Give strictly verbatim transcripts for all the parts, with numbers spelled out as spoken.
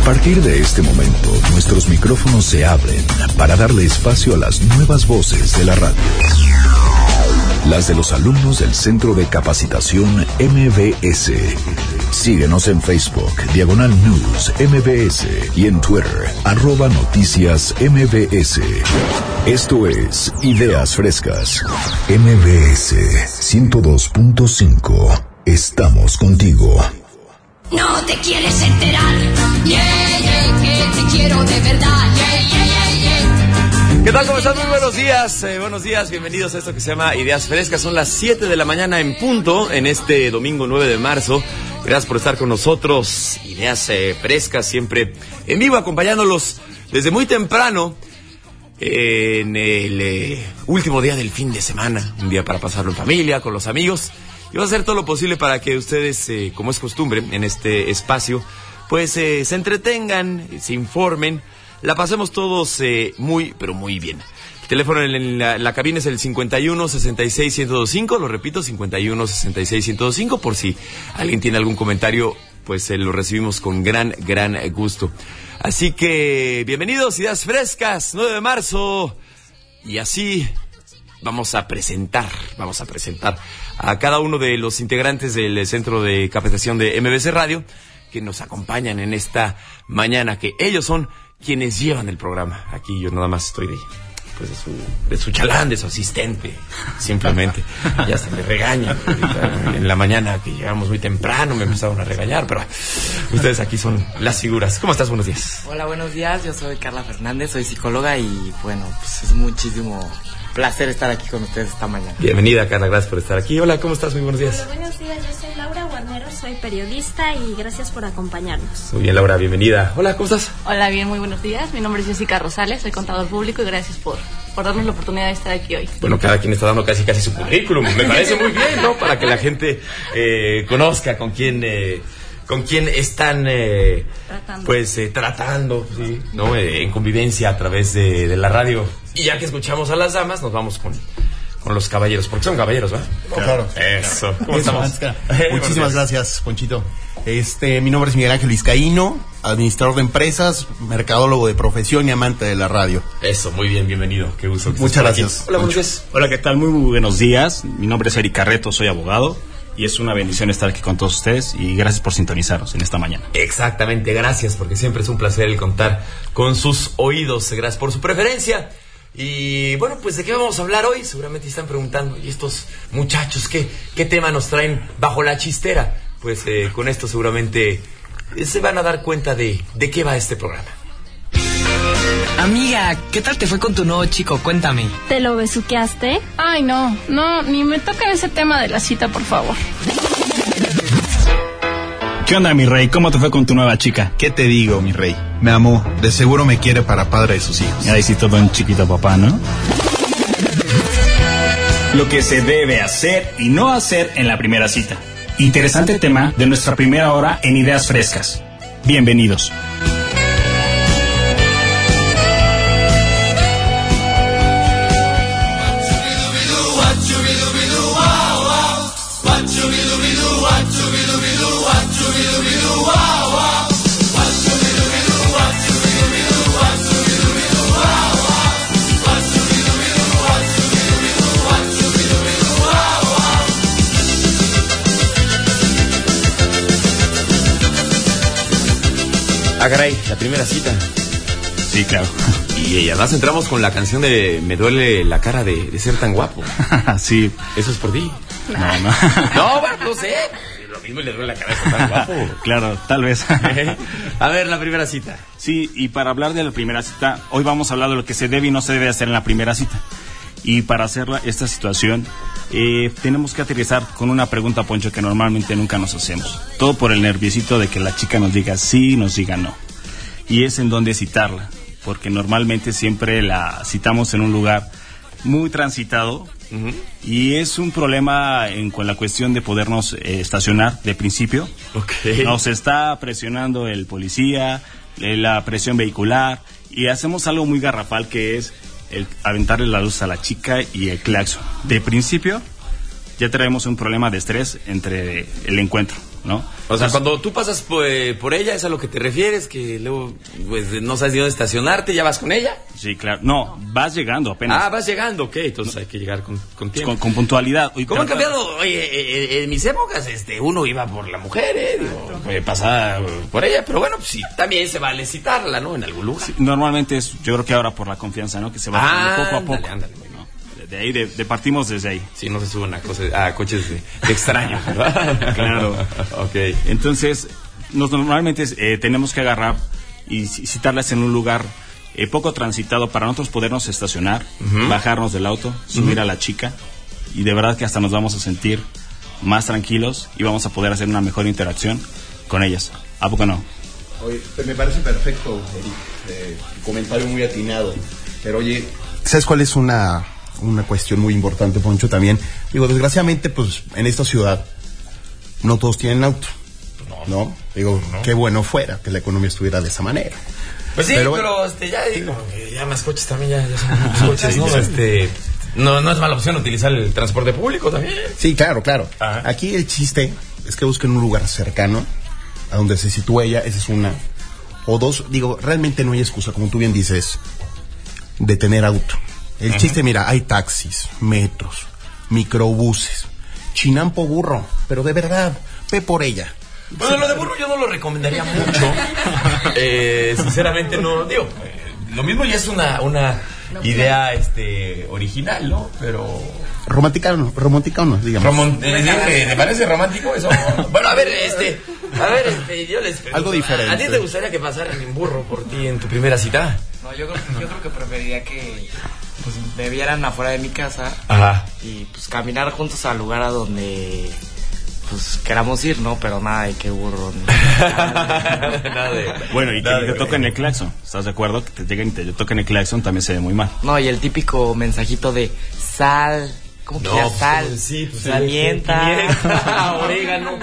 partir de este momento, nuestros micrófonos se abren para darle espacio a las nuevas voces de la radio. Las de los alumnos del Centro de Capacitación M B S. Síguenos en Facebook, Diagonal News M B S, y en Twitter, arroba Noticias M B S. Esto es Ideas Frescas. M B S ciento dos punto cinco. Estamos contigo. No te quieres enterar, yeah, yeah, que te quiero de verdad, yeah, yeah, yeah, yeah. ¿Qué tal? ¿Cómo están? Muy buenos días, eh, buenos días, bienvenidos a esto que se llama Ideas Frescas. Son las siete de la mañana en punto, en este domingo nueve de marzo. Gracias por estar con nosotros. Ideas eh, Frescas, siempre en vivo, acompañándolos desde muy temprano, eh, en el eh, último día del fin de semana. Un día para pasarlo en familia, con los amigos. Y vamos a hacer todo lo posible para que ustedes, eh, como es costumbre en este espacio, pues eh, se entretengan, se informen, la pasemos todos eh, muy, pero muy bien. El teléfono en la, en la cabina es el cincuenta y uno, sesenta y seis, ciento veinticinco, lo repito, cincuenta y uno, sesenta y seis, ciento veinticinco, por si alguien tiene algún comentario, pues eh, lo recibimos con gran, gran gusto. Así que, bienvenidos, Ideas Frescas, nueve de marzo, y así vamos a presentar, vamos a presentar a cada uno de los integrantes del Centro de Capacitación de M B S Radio que nos acompañan en esta mañana, que ellos son quienes llevan el programa. Aquí yo nada más estoy de, pues de su, de su chalán, de su asistente, simplemente. Ya se me regañan. En la mañana que llegamos muy temprano me empezaron a regañar, pero ustedes aquí son las figuras. ¿Cómo estás? Buenos días. Hola, buenos días. Yo soy Carla Fernández, soy psicóloga y bueno, pues es muchísimo placer estar aquí con ustedes esta mañana. Bienvenida, Carla, gracias por estar aquí. Hola, ¿cómo estás? Muy buenos días. Hola, buenos días, yo soy Laura Guarnero, soy periodista y gracias por acompañarnos. Muy bien, Laura, bienvenida. Hola, ¿cómo estás? Hola, bien, muy buenos días. Mi nombre es Jessica Rosales, soy contador público y gracias por, por darnos la oportunidad de estar aquí hoy. Bueno, cada quien está dando casi casi su currículum. Me parece muy bien, ¿no? Para que la gente eh, conozca con quién... Eh, con quién están eh, tratando. pues eh, tratando, ¿sí? ¿no? Eh, en convivencia a través de, de la radio. Y ya que escuchamos a las damas, nos vamos con, con los caballeros, porque son caballeros, ¿verdad? Oh, claro. Eso. ¿Cómo estamos? Muchísimas gracias, Ponchito. Este, mi nombre es Miguel Ángel Vizcaíno, administrador de empresas, mercadólogo de profesión y amante de la radio. Eso, muy bien, bienvenido. Qué gusto. Que Muchas gracias. Hola, buenos días. Hola, ¿qué tal? Muy, muy buenos días. Mi nombre es Eric Carreto, soy abogado. Y es una bendición estar aquí con todos ustedes y gracias por sintonizarnos en esta mañana. Exactamente, gracias, porque siempre es un placer el contar con sus oídos. Gracias por su preferencia. Y bueno, pues ¿de qué vamos a hablar hoy? Seguramente están preguntando, ¿y estos muchachos qué, qué tema nos traen bajo la chistera? Pues eh, con esto seguramente eh, se van a dar cuenta de, de qué va este programa. Amiga, ¿qué tal te fue con tu nuevo chico? Cuéntame. ¿Te lo besuqueaste? Ay, no, no, ni me toca ese tema de la cita, por favor. ¿Qué onda, mi rey? ¿Cómo te fue con tu nueva chica? ¿Qué te digo, mi rey? Me amó. De seguro me quiere para padre de sus hijos. Ahí sí todo un chiquito papá, ¿no? Lo que se debe hacer y no hacer en la primera cita. Interesante tema de nuestra primera hora en Ideas Frescas. Bienvenidos. Ah, caray, la primera cita. Sí, claro. Y además entramos con la canción de Me duele la cara de, de ser tan guapo. Sí. Eso es por ti. No, no. No, bueno, no sé. Lo mismo le duele la cara de ser tan guapo. Claro, tal vez. A ver, la primera cita. Sí, y para hablar de la primera cita, hoy vamos a hablar de lo que se debe y no se debe hacer en la primera cita. Y para hacer la, esta situación, eh, tenemos que aterrizar con una pregunta, Poncho, que normalmente nunca nos hacemos. Todo por el nerviosito de que la chica nos diga sí, nos diga no. Y es en dónde citarla, porque normalmente siempre la citamos en un lugar muy transitado. Uh-huh. Y es un problema en, con la cuestión de podernos eh, estacionar de principio. Okay. Nos está presionando el policía, eh, la presión vehicular, y hacemos algo muy garrafal que es el aventarle la luz a la chica y el claxon. De principio ya traemos un problema de estrés entre el encuentro. ¿no? O sea, cuando tú pasas por, eh, por ella, ¿es a lo que te refieres? Que luego, pues, no sabes ni dónde estacionarte, ¿ya vas con ella? Sí, claro. No, vas llegando apenas. Ah, vas llegando, ok. Entonces hay que llegar con, con tiempo. Con, con puntualidad. Oye, ¿Cómo han trata- cambiado? Oye, eh, eh, en mis épocas, este, uno iba por la mujer, ¿eh? Digo, eh, pasaba por ella, pero bueno, pues sí, también se vale citarla, ¿no? En algún lugar. Sí, normalmente es, yo creo que ahora por la confianza, ¿no? Que se va Ah, haciendo poco a poco. ándale, ándale, güey. ¿no? De, de ahí, de, de partimos desde ahí. Sí, no se suben a, cosas, a coches de, de extraños, ¿verdad? Claro. Ok. Entonces, nos, normalmente eh, tenemos que agarrar y ci- citarlas en un lugar eh, poco transitado para nosotros podernos estacionar, Ujú. bajarnos del auto, subir Ujú. a la chica y de verdad que hasta nos vamos a sentir más tranquilos y vamos a poder hacer una mejor interacción con ellas. ¿A poco no? Oye, me parece perfecto, Eric. Eh, comentario muy atinado. Pero oye, ¿sabes cuál es una, una cuestión muy importante, Poncho? También, digo, desgraciadamente, pues en esta ciudad no todos tienen auto. ¿No? Digo, qué bueno fuera que la economía estuviera de esa manera. Pues sí, Pero pero, bueno. este, ya digo, eh, ya más coches también, ya, ya son muchos coches, ¿no? Este, no, no es mala opción utilizar el transporte público también. Sí, claro, claro. Ajá. Aquí el chiste es que busquen un lugar cercano a donde se sitúe ella, esa es una. O dos, digo, realmente no hay excusa, como tú bien dices, de tener auto. El Ajá. chiste, mira, hay taxis, metros, microbuses, chinampo burro, pero de verdad, ve por ella. Bueno, lo de burro yo no lo recomendaría mucho. Eh, sinceramente no, digo, eh, lo mismo ya es una, una idea este original, ¿no? Pero Romántica o no, romántica o no, digamos. Romon- eh, ¿te parece romántico eso? Bueno, a ver, este, a ver, este, yo les pregunto, Algo diferente. ¿a ti te gustaría que pasaran en burro por ti en tu primera cita? No, yo creo, yo creo que preferiría que pues, me vieran afuera de mi casa Ajá. y pues caminar juntos al lugar a donde pues queramos ir, ¿no? Pero nada de que burro. ni- Nada de- Bueno, y que nada te de- toquen el claxon. ¿Estás de acuerdo? Que te lleguen y te toquen el claxon también se ve muy mal. No, y el típico mensajito de sal. ¿Cómo que No, ya pues, sal? sí, pues, Pimienta. pimienta, orégano.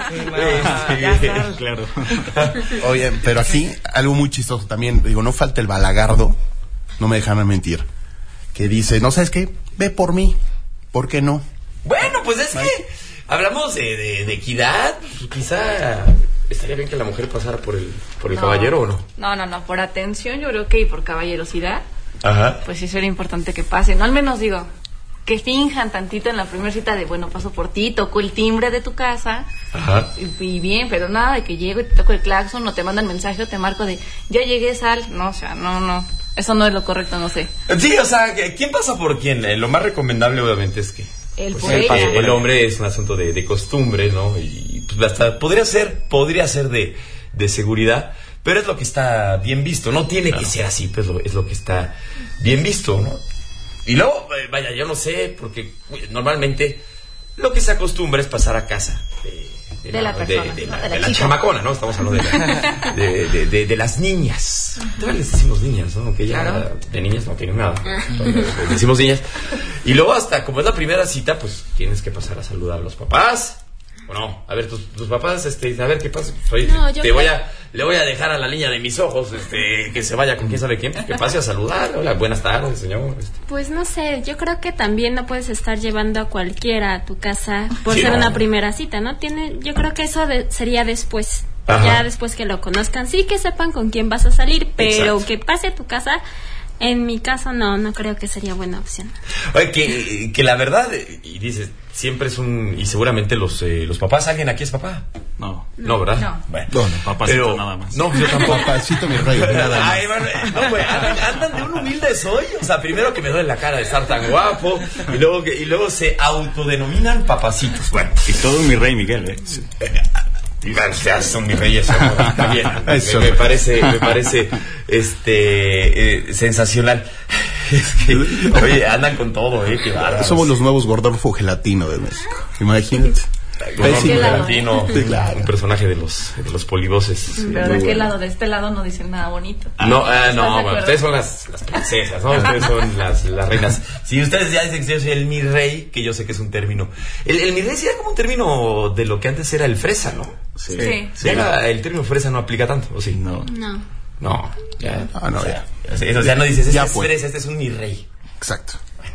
Ya sal. Claro. Oye, pero aquí algo muy chistoso también, digo, no falta el balagardo, no me dejan mentir, que dice, no sabes qué, ve por mí, ¿por qué no? Bueno, pues es que hablamos de, de, de equidad, pues, quizá estaría bien que la mujer pasara por el, por el No. caballero, ¿o no? No, no, no, por atención yo creo que y por caballerosidad, Ajá. pues sí sería importante que pase, no al menos digo, que finjan tantito en la primera cita de, bueno, paso por ti, toco el timbre de tu casa, Ajá. y, y bien, pero nada de que llego y te toco el claxon o te mandan mensaje o te marco de, ya llegué, sal, no, o sea, no, no, eso no es lo correcto, no sé. Sí, o sea, ¿quién pasa por quién? Eh, Lo más recomendable, obviamente, es que El pues, por el, ella. el hombre es un asunto de, de costumbre, ¿no? Y pues, hasta podría ser, podría ser de, de seguridad, pero es lo que está bien visto. No tiene que ser así, pues lo, es lo que está bien visto, ¿no? Y luego, eh, vaya, yo no sé, porque uy, normalmente lo que se acostumbra es pasar a casa de, De la persona, de, de ¿no? la, De la de la chica. chamacona, ¿no? Estamos hablando de, la- de, de, de, de las niñas. Todavía les decimos niñas, ¿no? Aunque ya Claro. de niñas no tienen nada. Les decimos niñas. Y luego hasta, como es la primera cita, pues tienes que pasar a saludar a los papás. Bueno, a ver, tus, tus papás, este, a ver qué pasa. Soy, No, yo te voy creo- a, le voy a dejar a la niña de mis ojos, este, que se vaya con quién sabe quién, pues, que pase a saludar. Hola, buenas tardes, señor. Este. Pues no sé, yo creo que también no puedes estar llevando a cualquiera a tu casa por Sí, ser no. una primera cita, ¿no? Tiene, yo creo que eso de- sería después. Ajá. Ya después que lo conozcan, sí que sepan con quién vas a salir, pero Exacto. que pase a tu casa, en mi caso no, no creo que sería buena opción. Oye, que, que la verdad, eh, y dices, siempre es un, y seguramente los, eh, los papás, ¿alguien aquí es papá? No. No, ¿verdad? No. Bueno, No, no, papacito pero- nada más. No, yo tampoco. Papacito mi rey, nada más. Ay, bueno, eh, no, güey, andan, andan de un humilde soy. O sea, primero que me duele la cara de estar tan guapo, y luego, que, y luego se autodenominan papacitos. Bueno, Y todo mi rey Miguel, ¿eh? y bueno, ya son mis reyes. Está bien. Eso. Me, me parece, me parece, este, eh, sensacional. Es que, oye, andan con todo, eh, qué bárbaros. Somos los nuevos Gordolfo Gelatino de México, imagínate. Gordolfo ¿Qué lado? Gelatino, Sí, claro. un personaje de los, de los polivoces. Pero muy de aquel bueno. lado, de este lado no dicen nada bonito. No, ah, ¿Estás de no, bueno, acuerdo? ustedes son las, las princesas, ¿no? Ustedes son las, las reinas. Si ustedes ya dicen que yo soy el mi rey, que yo sé que es un término. El, el mi rey sí era como un término de lo que antes era el fresa, ¿no? Sí. Sí. Ya la- el término fresa no aplica tanto, ¿o sí? No. No. No, ya. Ah, no, o sea, Eso ya no dices, este Ya es fue. fresa, este es un mi rey. Exacto.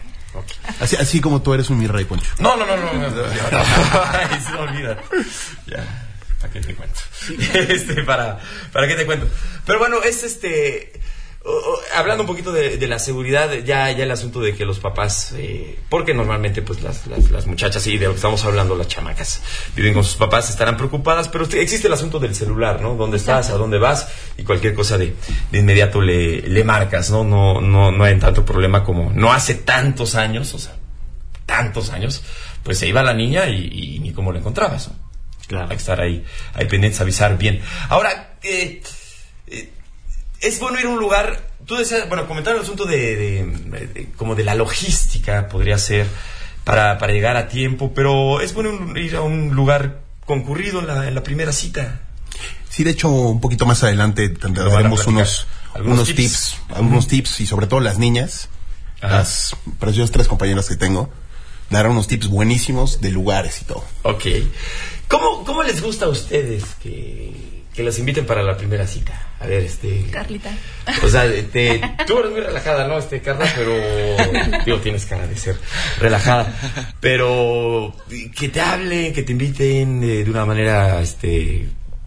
Así, así como tú eres un mi rey, Poncho. No, no, no, no. no, no, no. Ay, se me olvida. Ya. ¿para qué te cuento? este, para, ¿para qué te cuento? Pero bueno, es este... Uh, uh, hablando un poquito de, de la seguridad, ya, ya el asunto de que los papás, eh, porque normalmente pues las, las, las muchachas y de lo que estamos hablando, las chamacas, viven con sus papás, estarán preocupadas, pero existe el asunto del celular, ¿no? ¿Dónde estás? ¿A dónde vas? Y cualquier cosa de, de inmediato le, le marcas, ¿no? No, no, no hay tanto problema como no hace tantos años, o sea, tantos años, pues se iba la niña y, y ni cómo la encontrabas, ¿no? Claro. Hay que estar ahí, ahí pendientes, avisar bien. Ahora, eh, eh, es bueno ir a un lugar, tú decías, bueno, comentar el asunto de, de, de como de la logística, podría ser, para, para llegar a tiempo, pero es bueno ir a un lugar concurrido en la, en la primera cita. Sí, de hecho, un poquito más adelante daremos unos, unos tips, tips algunos uh-huh. tips, y sobre todo las niñas, Ajá. las preciosas tres compañeras que tengo, darán unos tips buenísimos de lugares y todo. Ok. ¿Cómo, cómo les gusta a ustedes que... que los inviten para la primera cita? A ver, este... Carlita. O sea, te, tú eres muy relajada, ¿no, este, Carla? Pero... Digo, tienes cara de ser relajada. Pero... que te hablen, que te inviten eh, de una manera, este...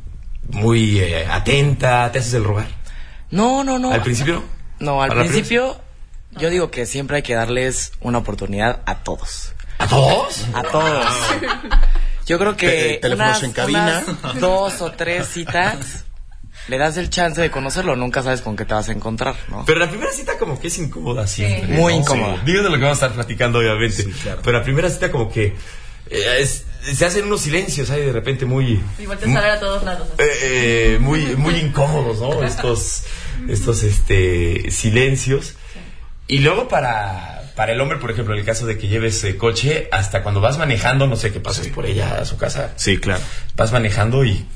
muy eh, atenta. ¿Te haces el rogar? No, no, no. ¿Al principio no? No, al principio... Yo digo que siempre hay que darles una oportunidad a todos. ¿A todos? A todos. Yo creo que Te, teléfonos unas, en cabina, unas dos o tres citas le das el chance de conocerlo, nunca sabes con qué te vas a encontrar, ¿no? Pero la primera cita como que es incómoda siempre. Sí. Muy ¿no? incómoda. Sí. Digo de lo que vamos a estar platicando, obviamente. Sí, claro. Pero la primera cita como que eh, es, se hacen unos silencios ahí de repente muy... Y volteas a ver a todos lados. Eh, eh, muy, muy incómodos, ¿no? Estos, estos este, silencios. Sí. Y luego para... Para el hombre, por ejemplo, en el caso de que lleves eh, coche, hasta cuando vas manejando, no sé qué pases por ella a su casa. Sí, claro. Vas manejando y,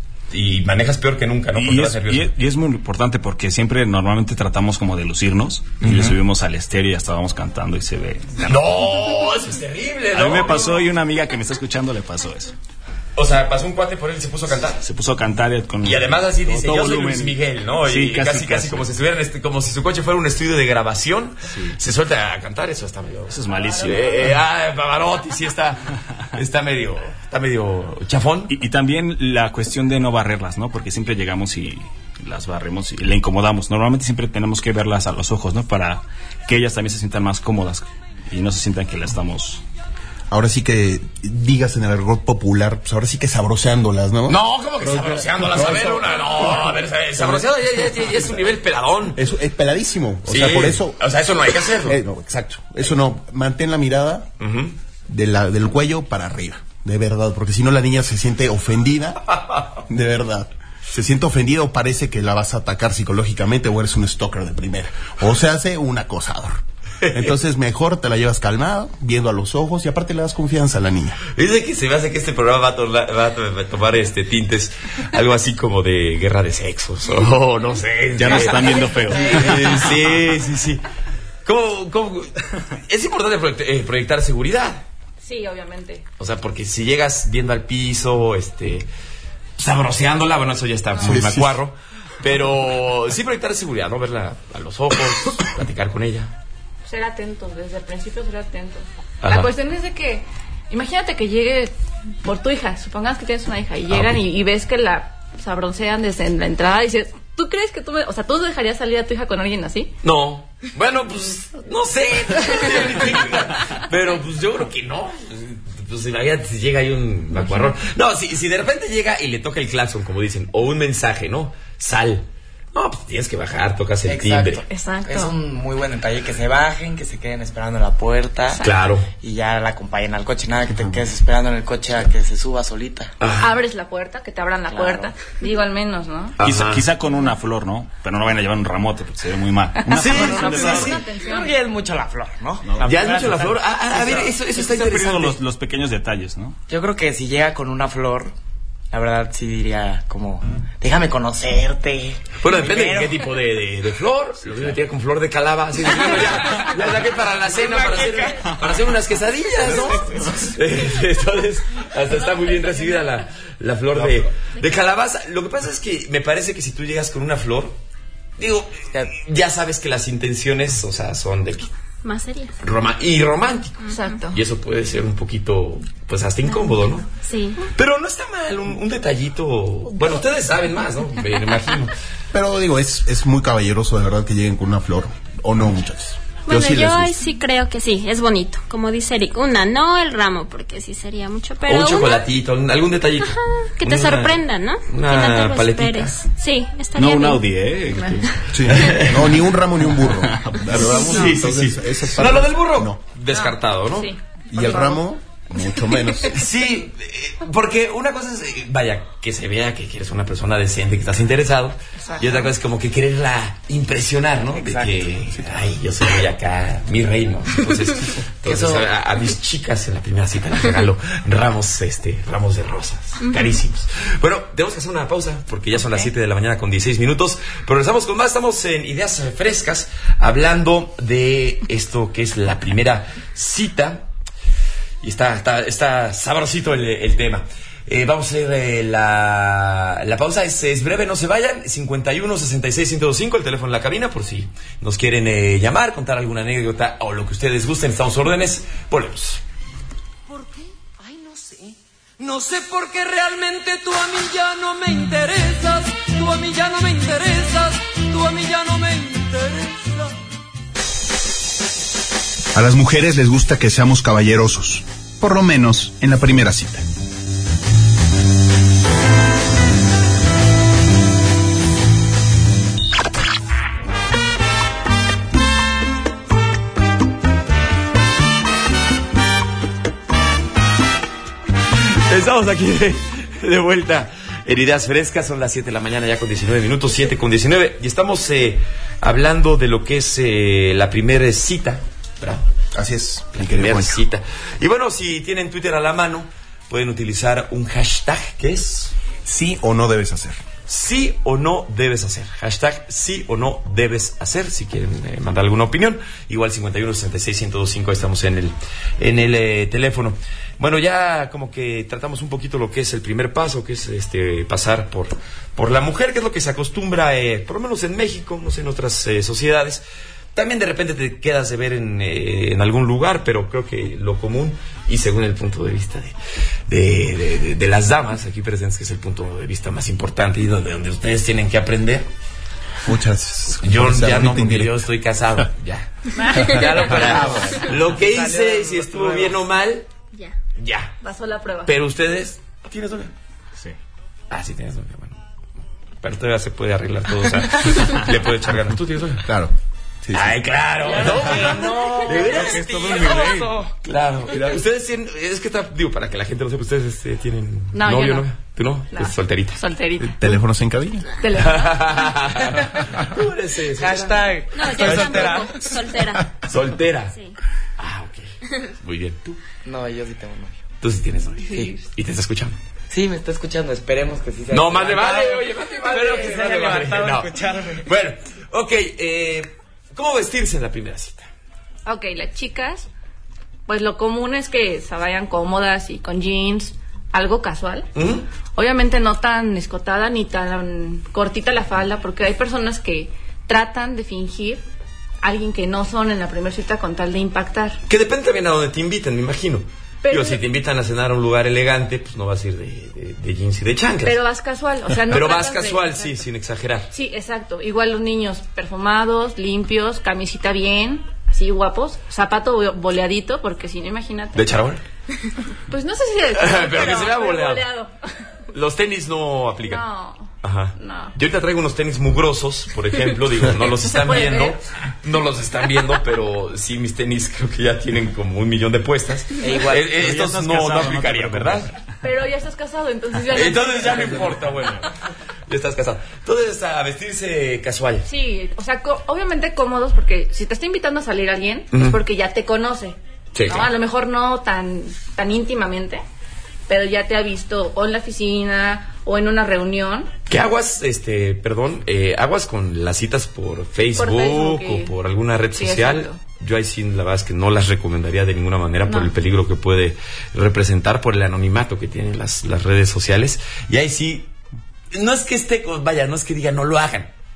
y manejas peor que nunca, ¿no? Porque y, vas es, nervioso. y, es, y es muy importante porque siempre normalmente tratamos como de lucirnos, uh-huh. y le subimos al estéreo y ya estábamos cantando y se ve. ¡No! Eso es terrible, ¿no? A mí me pasó y una amiga que me está escuchando le pasó eso. O sea, pasó un cuate por él y se puso a cantar. Se puso a cantar con... Y además así dice, yo soy volumen. Luis Miguel, ¿no? Sí, y casi, casi, casi, casi como si estuvieran, este, como si su coche fuera un estudio de grabación. Sí. Se suelta a cantar, eso está medio... Eso es malísimo. Eh, eh, ah, Pavarotti, sí está, está medio, está medio chafón. Y, y también la cuestión de no barrerlas, ¿no? Porque siempre llegamos y las barremos y le incomodamos. Normalmente siempre tenemos que verlas a los ojos, ¿no? Para que ellas también se sientan más cómodas y no se sientan que la estamos... Ahora sí que digas en el argot popular, pues ahora sí que sabroseándolas, ¿no? No, ¿cómo que sabroseándolas? A ver, una, no, a ver, sabroseado ya, ya, ya, ya es un nivel peladón. Es, es peladísimo, o sí, sea, por eso... O sea, eso no hay que hacerlo. Eh, no, exacto, eso no, mantén la mirada uh-huh. de la, del cuello para arriba, de verdad, porque si no la niña se siente ofendida, de verdad. Se siente ofendida o parece que la vas a atacar psicológicamente o eres un stalker de primera, o se hace un acosador. Entonces mejor te la llevas calmado, viendo a los ojos, y aparte le das confianza a la niña. Dice que se me hace que este programa va a, torla, va a tomar este tintes algo así como de guerra de sexos, o oh, no sé. Ya nos están viendo feo. Sí, sí, sí. ¿Cómo, cómo? Es importante proyectar seguridad. Sí, obviamente. O sea, porque si llegas viendo al piso, este, sabroseándola, bueno, eso ya está muy sí, macuarro. Sí. Pero sí proyectar seguridad, ¿no? Verla a los ojos, platicar con ella. Ser atentos, desde el principio ser atentos. Ajá. La cuestión es de que, imagínate que llegue por tu hija, supongamos que tienes una hija, y llegan ah, okay. y, y ves que la sabroncean desde la entrada y dices, ¿tú crees que tú, me, o sea, tú dejarías salir a tu hija con alguien así? No. Bueno, pues, no sé. Pero pues yo creo que no. Pues imagínate si llega ahí un macuarrón. No, si, si de repente llega y le toca el claxon, como dicen, o un mensaje, ¿no? Sal. No, pues tienes que bajar, tocas el Exacto. timbre. Exacto. Es un muy buen detalle que se bajen, que se queden esperando en la puerta. Claro. Y ya la acompañen al coche, nada que te quedes esperando en el coche a que se suba solita. Ah. Abres la puerta, que te abran la claro. puerta. Digo, al menos, ¿no? Quizá, quizá con una flor, ¿no? Pero no vayan a llevar un ramote, porque se ve muy mal. Una sí, flor, sí, sí, sí. Creo que ya es mucho la flor, ¿no? no ya es mucho la flor. Ah, ah, a ver, eso, eso está interesante. Los, los pequeños detalles, ¿no? Yo creo que si llega con una flor, la verdad sí diría como, déjame conocerte. Bueno, depende primero. de qué tipo de, de, de flor. Lo mismo tiene con flor de calabaza. Así, ya, ya saqué para la cena, para hacer, para hacer unas quesadillas, ¿no? Entonces, hasta está muy bien recibida la, la flor de, de calabaza. Lo que pasa es que me parece que si tú llegas con una flor, digo, ya sabes que las intenciones, o sea, son de más serias. Roma y romántico. Exacto. Y eso puede ser un poquito, pues hasta incómodo, ¿no? Sí. Pero no está mal, un, un detallito. Bueno, ustedes saben más, ¿no? Me imagino. Pero digo, es, es muy caballeroso de verdad que lleguen con una flor, o no muchas veces. Bueno, yo sí, yo les sí creo que sí, es bonito. Como dice Eric, una, no el ramo, porque sí sería mucho, pero O un una, chocolatito, algún detallito. ajá, que te Una- sorprenda, ¿no? una que no te lo paletita. esperes. Sí, estaría No un bien. Audi, ¿eh? Sí. No, ni un ramo ni un burro. Lo damos, Sí, sí, entonces, sí. esa No, parte- lo del burro, No. descartado, ¿no? Sí. Y el ramo, mucho menos. Sí, eh, porque una cosa es, eh, vaya, que se vea que eres una persona decente, que estás interesado. Exacto. Y otra cosa es como que quererla impresionar, ¿no? Exacto. De que, ay, yo soy acá, mi reino. Entonces, entonces Eso- a, a mis chicas en la primera cita les regalo ramos, este, ramos de rosas, carísimos. Bueno, tenemos que hacer una pausa porque ya son las siete de la mañana con dieciséis minutos. Pero regresamos con más, estamos en Ideas Frescas, hablando de esto que es la primera cita. Y está, está, está sabrosito el, el tema. Eh, vamos a hacer eh, la, la pausa. Es, es breve, no se vayan. cincuenta y uno, sesenta y seis, ciento veinticinco, el teléfono en la cabina, por si nos quieren eh, llamar, contar alguna anécdota o lo que ustedes gusten. Estamos a órdenes. Volvemos. ¿Por qué? Ay, no sé. No sé por qué realmente tú a mí ya no me interesas. Tú a mí ya no me interesas. Tú a mí ya no me interesas. A las mujeres les gusta que seamos caballerosos, por lo menos en la primera cita. Estamos aquí de, de vuelta en Ideas Frescas. Son las siete de la mañana ya con diecinueve minutos, siete con diecinueve. Y estamos eh, hablando de lo que es eh, la primera cita, ¿verdad? Así es, La mi querido primera Juancho. cita. Y bueno, si tienen Twitter a la mano, pueden utilizar un hashtag que es Sí o no debes hacer. sí o no debes hacer. Hashtag sí o no debes hacer. Si quieren eh, mandar alguna opinión, igual cincuenta y uno, sesenta y seis, ciento veinticinco, estamos en el, en el eh, teléfono. Bueno, ya como que tratamos un poquito lo que es el primer paso, que es este pasar por, por la mujer, que es lo que se acostumbra, eh, por lo menos en México, no sé, en otras eh, sociedades. También de repente te quedas de ver en, eh, en algún lugar, pero creo que lo común, y según el punto de vista de, de, de, de, de las damas aquí presentes, que es el punto de vista más importante y donde, donde ustedes tienen que aprender. Muchas Yo gracias. ya no, Ahorita porque indirecto. yo estoy casado, ya. Ya lo paramos. Lo que hice, si estuvo bien o mal, Ya. ya. Pasó la prueba. Pero ustedes, ¿tienes novia? Sí. Ah, sí tienes novia, bueno. Pero todavía se puede arreglar todo, o sea, le puede echar ganas. ¿Tú tienes novia? Claro. Sí, sí. Ay, claro. No, no. De veras, Es todo tío. un delay. Claro. Mira, ustedes tienen, es que está, digo, para que la gente lo sepa, ustedes este, tienen No, novio, yo no. novia. ¿Tú no? No. Es solterita. Solterita. Teléfonos en cabina. Teléfono. ¿Tú eres eso? Hashtag. No, Estoy yo soltera. tampoco. Soltera. Soltera. Sí. Ah, ok. Muy bien. ¿Tú? No, yo sí tengo novio. Tú sí tienes novio. Sí. Y te está escuchando. Sí, me está escuchando. Esperemos que sí sea. No, más de vale, oye, más de vale. Espero que se más haya de vale. levantado a No. escucharme. Bueno, ok. Eh, ¿Cómo vestirse en la primera cita? Ok, las chicas, pues lo común es que se vayan cómodas y con jeans, algo casual. ¿Mm? Obviamente no tan escotada ni tan cortita la falda, porque hay personas que tratan de fingir a alguien que no son en la primera cita con tal de impactar. Que depende también a donde te inviten, me imagino. Pero- Digo, si te invitan a cenar a un lugar elegante, pues no vas a ir de, de, de jeans y de chanclas. Pero vas casual, o sea, no Pero vas tratas de- casual, sí, exacto. sin exagerar. Sí, exacto. Igual los niños perfumados, limpios, camisita bien, así guapos, zapato bo- boleadito, porque si no, imagínate. ¿De charol? Pues no sé si de Pero que se vea pero boleado. Los tenis no aplican. No. Ajá. No. Yo ahorita traigo unos tenis mugrosos, por ejemplo, digo, no los Se están puede viendo, ver. no los están viendo, pero sí mis tenis creo que ya tienen como un millón de puestas. E igual, Eh, eh, pero ya estos estás no, casado, no no te aplicarían, preocupes. ¿verdad? Pero ya estás casado, entonces ya no. Entonces ya no importa, bueno. Ya estás casado. Entonces, a vestirse casual. Sí, o sea, co- obviamente cómodos, porque si te está invitando a salir alguien, es Ujú. porque ya te conoce. Sí, ¿no? claro. A lo mejor no tan, tan íntimamente, pero ya te ha visto o en la oficina o en una reunión. ¿Qué aguas, este, perdón, eh, aguas con las citas por Facebook, Por Facebook y- o por alguna red Sí, social? exacto. Yo ahí sí, la verdad es que no las recomendaría de ninguna manera por No. el peligro que puede representar, por el anonimato que tienen las, las redes sociales. Y ahí sí, no es que esté, vaya, no es que diga no lo hagan,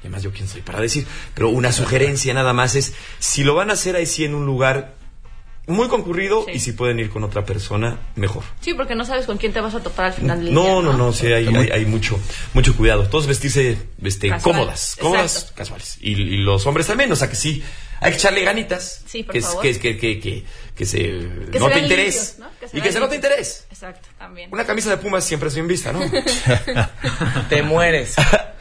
además yo quién soy para decir, pero una sugerencia nada más es, si lo van a hacer ahí sí en un lugar muy concurrido, sí. Y si pueden ir con otra persona, mejor. Sí, porque no sabes con quién te vas a topar al final del no, día. No, no, no, sí, hay, hay, hay mucho mucho cuidado. Todos vestirse este, cómodas, cómodas, exacto. Casuales. Y, y los hombres también, o sea que sí, hay que echarle ganitas. Sí, por que, favor. Que, que, que, que, que se que note se interés. Limpios, ¿no? Que se y que se note interés. Exacto, también. Una camisa de Pumas siempre es bien vista, ¿no? Te mueres.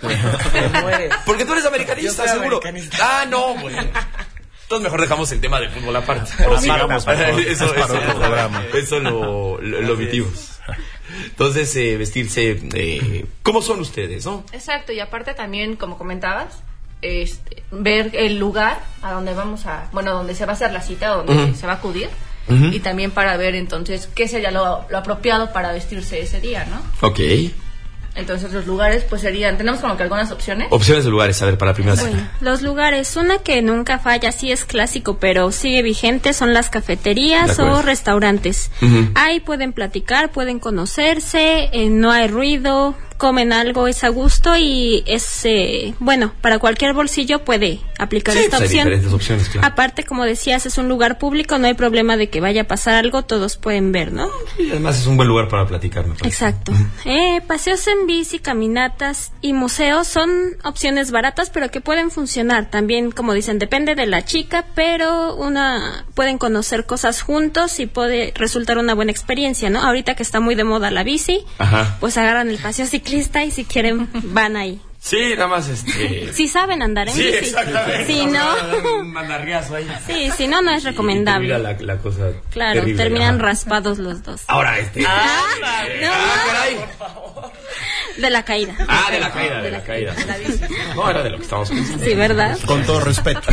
Te mueres. Porque tú eres americanista, seguro. Americanista. Ah, no, bueno. Entonces mejor dejamos el tema de fútbol aparte. Sigamos, por favor. Eso, es para eso, otro programa. Eso lo, lo, lo omitimos. Entonces, eh, vestirse... Eh, ¿cómo son ustedes, no? Exacto, y aparte también, como comentabas, este, ver el lugar a donde vamos a... Bueno, donde se va a hacer la cita, donde uh-huh. se va a acudir. Uh-huh. Y también para ver, entonces, qué sería lo, lo apropiado para vestirse ese día, ¿no? Ok. Entonces los lugares pues serían, tenemos como que algunas opciones. Opciones de lugares, a ver, para la primera bueno, cita. Los lugares, una que nunca falla, sí es clásico, pero sigue vigente, son las cafeterías o restaurantes. Uh-huh. Ahí pueden platicar, pueden conocerse, eh, no hay ruido, comen algo, es a gusto y es, eh, bueno, para cualquier bolsillo puede aplicar sí, esta pues opción. Hay diferentes opciones, claro. Aparte, como decías, es un lugar público, no hay problema de que vaya a pasar algo, todos pueden ver, ¿no? Sí, además es un buen lugar para platicar, me parece. Exacto. Uh-huh. Eh, paseos en bici, caminatas y museos son opciones baratas, pero que pueden funcionar. También, como dicen, depende de la chica, pero una pueden conocer cosas juntos y puede resultar una buena experiencia, ¿no? Ahorita que está muy de moda la bici, ajá, pues agarran el paseo ciclista y si quieren van ahí. Sí, nada más este... Si saben andar en sí, bici. Exactamente. Si no... Un mandarriazo ahí. Sí, si no, no es recomendable. Y termina la, la cosa claro, terrible, terminan ajá. raspados los dos. Ahora este... Ah, eh, no, ah, caray. por favor. De la caída. Ah, de la caída, de, de la, la caída. De la bici. No, era de lo que estábamos pensando. Sí, ¿verdad? Con todo respeto.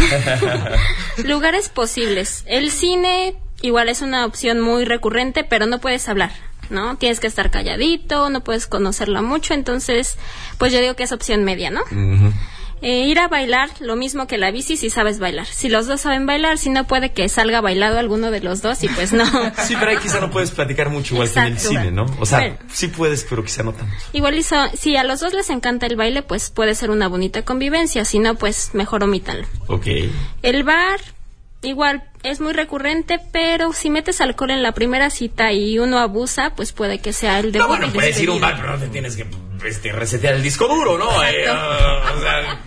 Lugares posibles. El cine igual es una opción muy recurrente, pero no puedes hablar, ¿no? Tienes que estar calladito, no puedes conocerla mucho, entonces, pues yo digo que es opción media, ¿no? Uh-huh. Eh, ir a bailar, lo mismo que la bici si sabes bailar. Si los dos saben bailar, si no puede que salga bailado alguno de los dos y pues no. Sí, pero ahí quizá no puedes platicar mucho igual Exacto. que en el cine, ¿no? O sea, bueno, sí puedes, pero quizá no tanto. Igual hizo, si a los dos les encanta el baile, pues puede ser una bonita convivencia, si no, pues mejor omítanlo. Ok. El bar... Igual, es muy recurrente, pero si metes alcohol en la primera cita y uno abusa, pues puede que sea el debut. No, bueno, puedes ir a un bar, pero no te tienes que este, resetear el disco duro, ¿no? Eh, uh, o sea,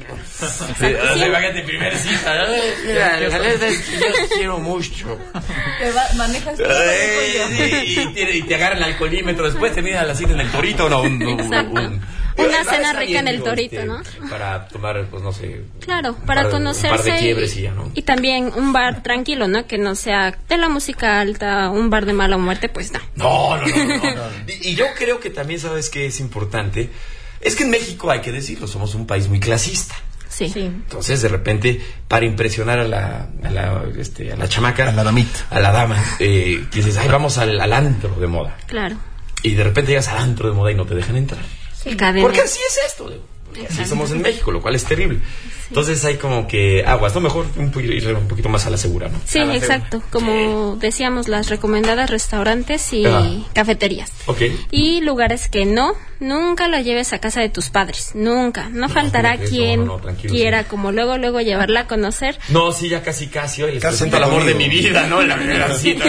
o sea, imagínate, primera cita. Mira, la neta es que yo quiero mucho. Te va, manejas todo eh, sí, y, te, y te agarran el alcoholímetro, después termina la cita en el Torito, no, un... un, un, un una cena rica en el Torito, este, ¿no? Para tomar, pues no sé. Claro, para par, conocerse. Un par de quiebres y, y ya, ¿no? Y también un bar tranquilo, ¿no? Que no sea de la música alta, un bar de mala muerte, pues no. No, no, no. no, no, no. Y, y yo creo que también, ¿sabes qué es importante? Es que en México, hay que decirlo, somos un país muy clasista. Sí. sí. Entonces, de repente, para impresionar a la, a la, este, a la chamaca, a la damita, a la dama, eh, dices, ay, vamos al, al antro de moda. Claro. Y de repente llegas al antro de moda y no te dejan entrar. Sí. Porque así es esto, porque así somos en México, lo cual es terrible. Sí. Entonces hay como que aguas, ¿no? Mejor un poquito, ir un poquito más a la segura, ¿no? Sí, exacto. Segura. Como sí. decíamos, las recomendadas restaurantes y ah. cafeterías. Ok. Y lugares que no, nunca lo lleves a casa de tus padres. Nunca. No, no faltará no, quien no, no, quiera, sí. como luego, luego llevarla a conocer. No, sí, ya casi, casi. Hoy les presento el amor de mi vida, ¿no? En la primera cita.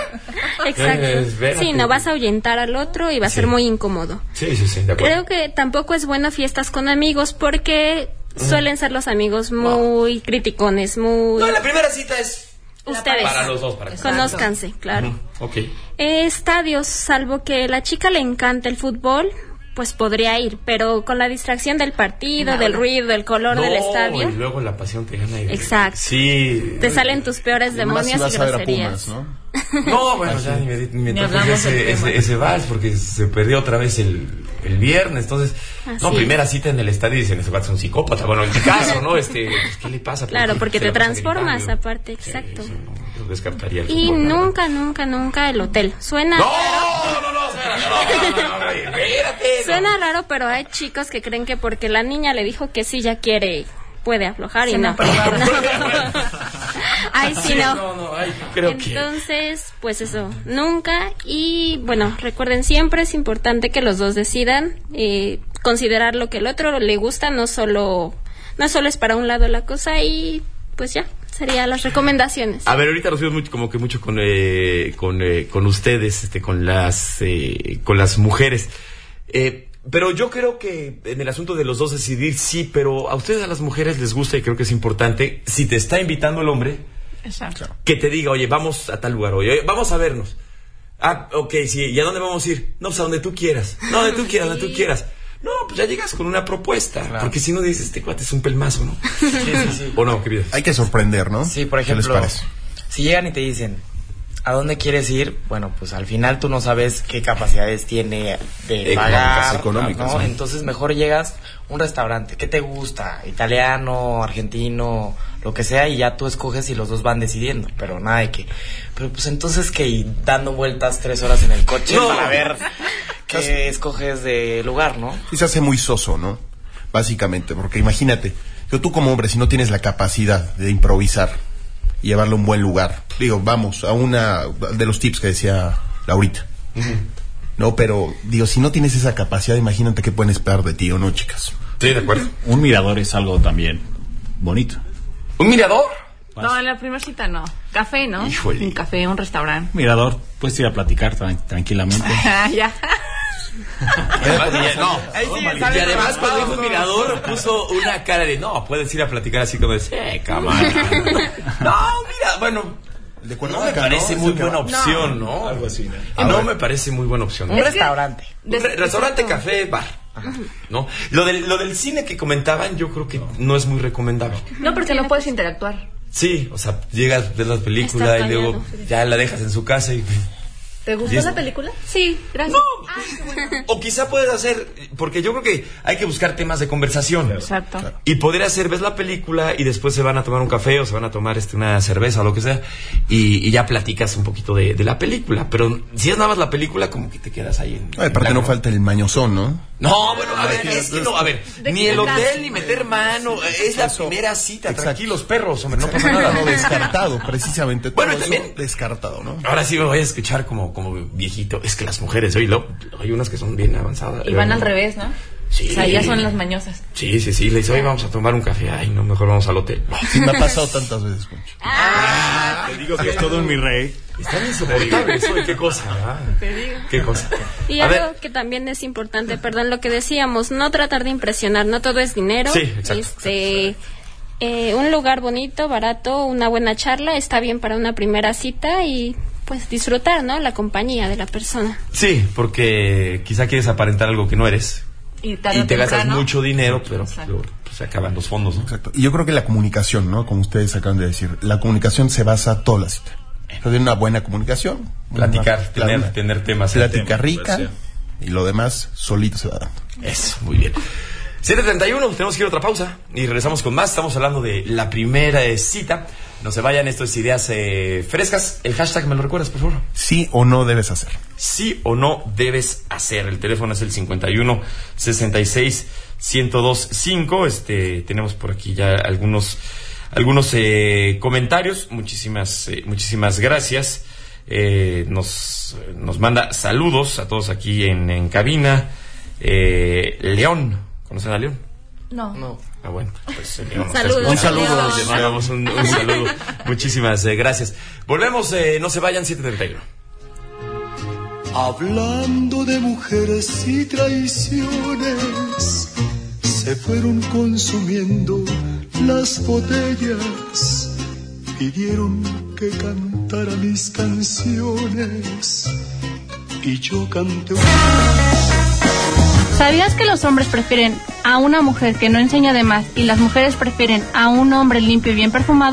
Exacto. Eh, sí, no vas a ahuyentar al otro y va a sí. ser muy incómodo. Sí, sí, sí, de acuerdo. Creo que tampoco es bueno fiestas con amigos porque suelen ser los amigos muy wow. criticones, muy... No, la primera cita es... Ustedes. Para los dos, para Conózcanse, claro. Uh-huh. Ok. Eh, estadios, salvo que a la chica le encanta el fútbol, pues podría ir, pero con la distracción del partido, no, del ruido, del color no, del estadio. Y luego la pasión te gana. Y... Exacto. Sí. Te salen tus peores demonios y, y groserías. Pumas, ¿no? No, bueno, ya ni me, me ni toca ese, ese, ese vals porque se perdió otra vez el, el viernes. Entonces, Así no, primera cita en el estadio y dicen, ese vato es un psicópata. Bueno, en mi caso, ¿no? Este, pues, ¿qué le pasa? Claro, porque se te transformas aparte, exacto. Sí, no, descartaría el y fútbol, nunca, ¿no? nunca, nunca el hotel. Suena no, raro. No, no, no, no, no, no, no, espérate. Suena raro, pero hay chicos que creen que porque la niña le dijo que sí ya quiere, puede aflojar y no. Ay, sí, no. no, no ay, creo Entonces, que... pues eso, nunca. Y bueno, recuerden, siempre es importante que los dos decidan eh, considerar lo que el otro le gusta, no solo... no solo es para un lado la cosa y pues ya, serían las recomendaciones. A ver, ahorita nos vemos mucho, como que mucho con eh, con, eh, con ustedes, este, con las eh, con las mujeres. Eh, pero yo creo que en el asunto de los dos decidir sí, pero a ustedes, a las mujeres, les gusta y creo que es importante, si te está invitando el hombre, exacto, que te diga, oye, vamos a tal lugar, oye, vamos a vernos. Ah, ok, sí, ¿y a dónde vamos a ir? No, pues a donde tú quieras. No, donde tú quieras, donde tú quieras. No, pues ya llegas con una propuesta. Claro. Porque si no dices, este cuate es un pelmazo, ¿no? Sí, sí, sí. ¿O no, querido? Hay que sorprender, ¿no? Sí, por ejemplo, si llegan y te dicen, ¿a dónde quieres ir? Bueno, pues al final tú no sabes qué capacidades tiene de pagar, económicas, ¿no? ¿no? Entonces mejor llegas a un restaurante. ¿Qué te gusta? Italiano, argentino, lo que sea, y ya tú escoges y los dos van decidiendo. Pero nada de que... Pero pues entonces que y dando vueltas tres horas en el coche no. para ver qué escoges de lugar, ¿no? Y se hace muy soso, ¿no? Básicamente, porque imagínate, yo tú como hombre, si no tienes la capacidad de improvisar y llevarlo a un buen lugar, digo, vamos, a una de los tips que decía Laurita, uh-huh. no, pero digo, si no tienes esa capacidad, imagínate qué pueden esperar de ti, ¿o no, chicas? Sí, de acuerdo. Un mirador es algo también bonito. ¿Un mirador? No, en la primera cita no. Café, ¿no? Híjole. Un café, un restaurante. Mirador, puedes ir a platicar tran- tranquilamente. Ya. Además, no, sí, y además cuando dijo mirador puso una cara de no, puedes ir a platicar así como de eh, cámara. No, mira, bueno, de no me parece ¿no? muy buena opción, ¿no? ¿no? Algo así, ¿no? No me parece muy buena opción. Un ¿no? restaurante. Un re- restaurante, café, bar. Ajá. ¿No? Lo del, lo del cine que comentaban, yo creo que no, no es muy recomendable. No, porque no puedes interactuar. Sí, o sea, llegas, ves la película y luego ya la dejas en su casa y... ¿Te gustó ¿Listo? la película? Sí, gracias. No. Ay, qué bueno. O quizá puedes hacer, porque yo creo que hay que buscar temas de conversación. Exacto. Y poder hacer, ves la película y después se van a tomar un café o se van a tomar este una cerveza o lo que sea y, y ya platicas un poquito de, de la película. Pero si es nada más la película, como que te quedas ahí en... Ay, aparte no falta el mañosón, ¿no? No, bueno, a ver, es que no, a ver, ni el hotel ni meter mano, es la primera cita, Exacto. tranquilos perros, hombre, no pasa nada. No, descartado, precisamente. Bueno, todo también eso descartado, ¿no? Ahora sí me voy a escuchar como, como viejito. Es que las mujeres, hoy lo, hay unas que son bien avanzadas. Y van al revés, ¿no? Sí. O sea, ya son las mañosas. Sí, sí, sí. Le dice, hoy vamos a tomar un café. Ay, no, mejor vamos al hotel. Sí, me ha pasado tantas veces, Poncho. Ah, te digo que es todo un mi rey. Están insoportables hoy, qué cosa, ¿verdad? Te digo. Qué cosa. Y A algo ver. que también es importante, perdón, lo que decíamos, no tratar de impresionar, no todo es dinero. Sí, exacto. Este, eh, un lugar bonito, barato, una buena charla, está bien para una primera cita y pues disfrutar, ¿no? La compañía de la persona. Sí, porque quizá quieres aparentar algo que no eres. Y, Y te gastas mucho dinero, pero pues, Exacto. luego, pues, se acaban los fondos, ¿no? Exacto. Y yo creo que la comunicación, ¿no? Como ustedes acaban de decir, la comunicación se basa toda la cita. Entonces, una buena comunicación. Platicar, una, tener, una, tener temas. Plática tema, rica pues, y lo demás solito se va dando. Eso, muy bien. siete treinta y uno, tenemos que ir a otra pausa y regresamos con más. Estamos hablando de la primera eh, cita. No se vayan, esto es Ideas eh, Frescas. El hashtag, ¿me lo recuerdas, por favor? Sí o no debes hacer. Sí o no debes hacer. El teléfono es el cincuenta y uno, sesenta y seis, ciento dos, cinco. Este, tenemos por aquí ya algunos, algunos eh, comentarios. Muchísimas, eh, muchísimas gracias. Eh, nos, nos manda saludos a todos aquí en, en cabina. Eh, León, ¿conocen a León? No. No. Ah, bueno, pues eh, León, Saludos. un saludo. León. Le mandamos un, un saludo. Muchísimas eh, gracias. Volvemos, eh, no se vayan, siete treinta y uno. Hablando de mujeres y traiciones, se fueron consumiendo las botellas, pidieron que cantara mis canciones y yo canté una. ¿Sabías que los hombres prefieren a una mujer que no enseña de más y las mujeres prefieren a un hombre limpio y bien perfumado?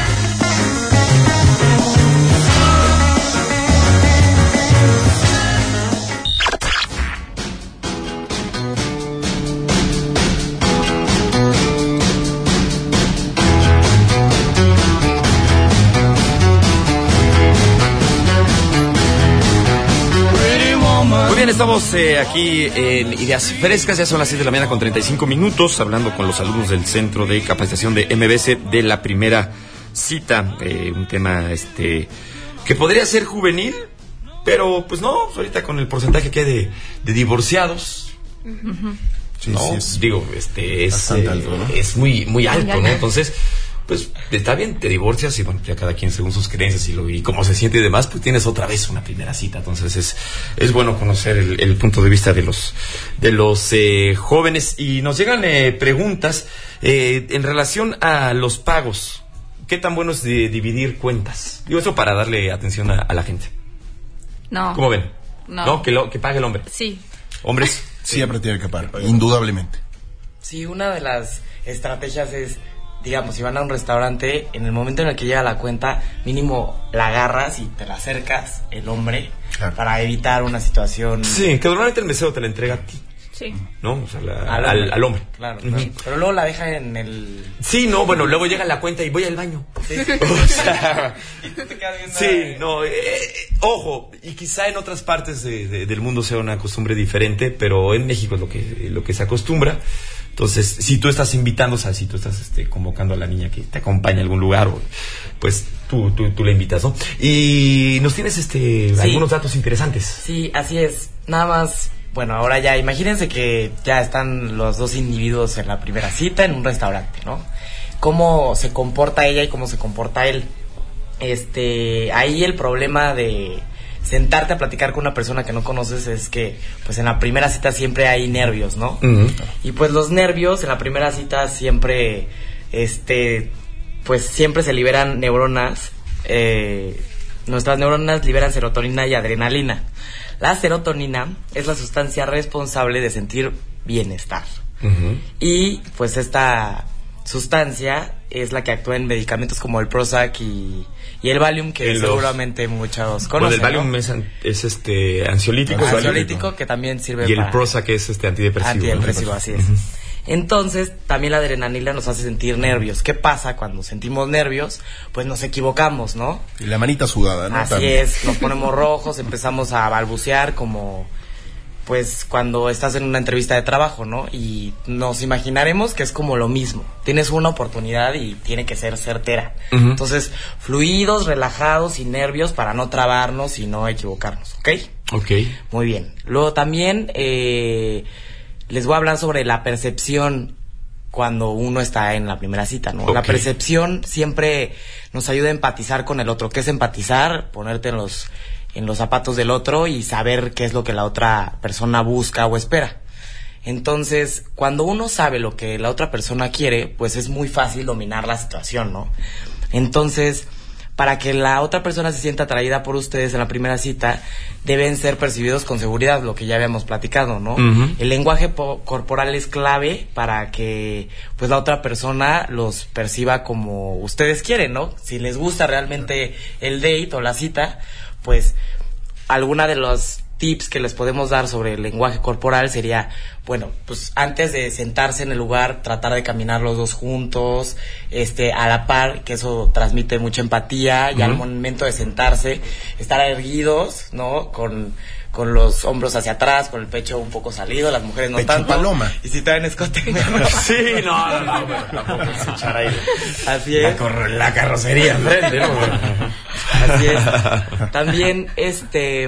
Muy bien, estamos eh, aquí en Ideas Frescas, ya son las seis de la mañana con treinta y cinco minutos, hablando con los alumnos del Centro de Capacitación de M B C de la primera cita, eh, un tema este que podría ser juvenil, pero pues no, ahorita con el porcentaje que hay de, de divorciados, uh-huh. sí, ¿no? Sí, es Digo, este es, eh, alto, ¿no? es muy, muy alto, ¿no? Entonces, pues está bien, te divorcias y bueno, ya cada quien según sus creencias y, lo, y cómo se siente y demás, pues tienes otra vez una primera cita. Entonces es, es bueno conocer el, el punto de vista de los, de los eh, jóvenes. Y nos llegan eh, preguntas eh, en relación a los pagos. ¿Qué tan bueno es de dividir cuentas? Digo eso para darle atención a, a la gente. No. ¿Cómo ven? No. ¿No? Que, lo, que pague el hombre. Sí. ¿Hombres? Siempre tiene que pagar, indudablemente. Sí, una de las estrategias es, digamos, si van a un restaurante, en el momento en el que llega la cuenta, mínimo la agarras y te la acercas, el hombre, claro, para evitar una situación... Sí, que normalmente el mesero te la entrega a ti. Sí. ¿No? O sea, la, al, al, al hombre. Claro, claro. Uh-huh. Pero luego la deja en el... Sí, no, bueno, luego llega la cuenta y voy al baño. Sí. O sea... y tú te quedas viendo... Sí, no, eh, ojo, y quizá en otras partes de, de, del mundo sea una costumbre diferente, pero en México es lo que, lo que se acostumbra. Entonces, si tú estás invitando, o sea, si tú estás este, convocando a la niña que te acompañe a algún lugar, o, pues tú, tú, tú la invitas, ¿no? Y nos tienes este, sí, algunos datos interesantes. Sí, así es. Nada más... Bueno, ahora ya, imagínense que ya están los dos individuos en la primera cita en un restaurante, ¿no? ¿Cómo se comporta ella y cómo se comporta él? Este, ahí el problema de sentarte a platicar con una persona que no conoces es que, pues en la primera cita siempre hay nervios, ¿no? Uh-huh. Y pues los nervios en la primera cita siempre, este, pues siempre se liberan neuronas, eh, nuestras neuronas liberan serotonina y adrenalina. La serotonina es la sustancia responsable de sentir bienestar. Uh-huh. Y pues esta sustancia es la que actúa en medicamentos como el Prozac y, y el Valium, que el seguramente los... muchos conocen. Bueno, el Valium, ¿no? es, es este ansiolítico. Ansiolítico que también sirve y para... Y el Prozac es este antidepresivo. Antidepresivo, ¿no? así es. Uh-huh. Entonces, también la adrenalina nos hace sentir nervios. ¿Qué pasa cuando sentimos nervios? Pues nos equivocamos, ¿no? Y la manita sudada, ¿no? Así también. Es, nos ponemos rojos, empezamos a balbucear como, pues, cuando estás en una entrevista de trabajo, ¿no? Y nos imaginaremos que es como lo mismo. Tienes una oportunidad y tiene que ser certera. Uh-huh. Entonces, fluidos, relajados, sin nervios para no trabarnos y no equivocarnos, ¿ok? Ok. Muy bien. Luego también... Eh, les voy a hablar sobre la percepción cuando uno está en la primera cita, ¿no? Okay. La percepción siempre nos ayuda a empatizar con el otro. ¿Qué es empatizar? Ponerte en los, en los zapatos del otro y saber qué es lo que la otra persona busca o espera. Entonces, cuando uno sabe lo que la otra persona quiere, pues es muy fácil dominar la situación, ¿no? Entonces... para que la otra persona se sienta atraída por ustedes en la primera cita, deben ser percibidos con seguridad, lo que ya habíamos platicado, ¿no? Uh-huh. El lenguaje po- corporal es clave para que pues la otra persona los perciba como ustedes quieren, ¿no? Si les gusta realmente el date o la cita, pues alguna de los tips que les podemos dar sobre el lenguaje corporal sería, bueno, pues antes de sentarse en el lugar, tratar de caminar los dos juntos, este, a la par, que eso transmite mucha empatía, uh-huh. y al momento de sentarse, estar erguidos, ¿no? Con, con los hombros hacia atrás, con el pecho un poco salido, las mujeres no pecho tanto. paloma. Y si traen escote. Sí, no, no, no, bueno, tampoco es echar ahí. Así es. La, cor- la carrocería enfrente, ¿no? Así es. También, este...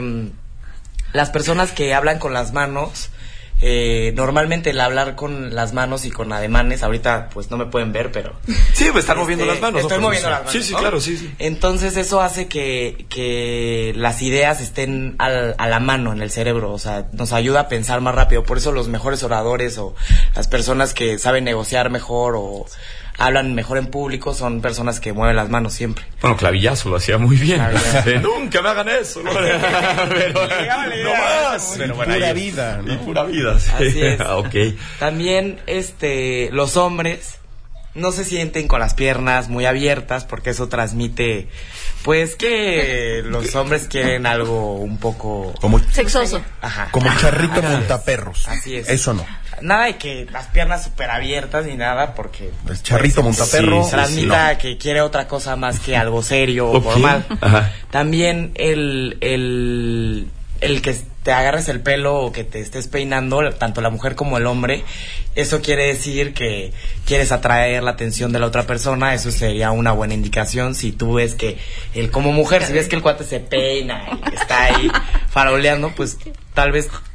las personas que hablan con las manos, eh, normalmente el hablar con las manos y con ademanes, ahorita pues no me pueden ver, pero... Sí, pues están este, moviendo las manos. Estoy ¿no? moviendo las manos, Sí, sí, ¿no? claro, sí, sí. Entonces eso hace que, que las ideas estén al, a la mano en el cerebro, o sea, nos ayuda a pensar más rápido. Por eso los mejores oradores o las personas que saben negociar mejor o... hablan mejor en público, son personas que mueven las manos siempre. Bueno, Clavillazo lo hacía muy bien. Eh, nunca me hagan eso, ¿no? Pero, no más. Pero bueno, pura vida, ¿no? Y pura vida, sí. Así es. Okay. También, este, los hombres no se sienten con las piernas muy abiertas porque eso transmite, pues, que los hombres quieren algo un poco... Como sexoso. Ajá. Como charrito montaperros. Así es. Eso no. Nada de que las piernas súper abiertas ni nada porque... El charrito pues, montaperro. Sí, transmita sí, no. que quiere otra cosa más que algo serio o okay. formal. Ajá. También el, el, el que te agarres el pelo o que te estés peinando, tanto la mujer como el hombre, eso quiere decir que quieres atraer la atención de la otra persona. Eso sería una buena indicación. Si tú ves que, el como mujer, si ves que el cuate se peina y está ahí faroleando, pues tal vez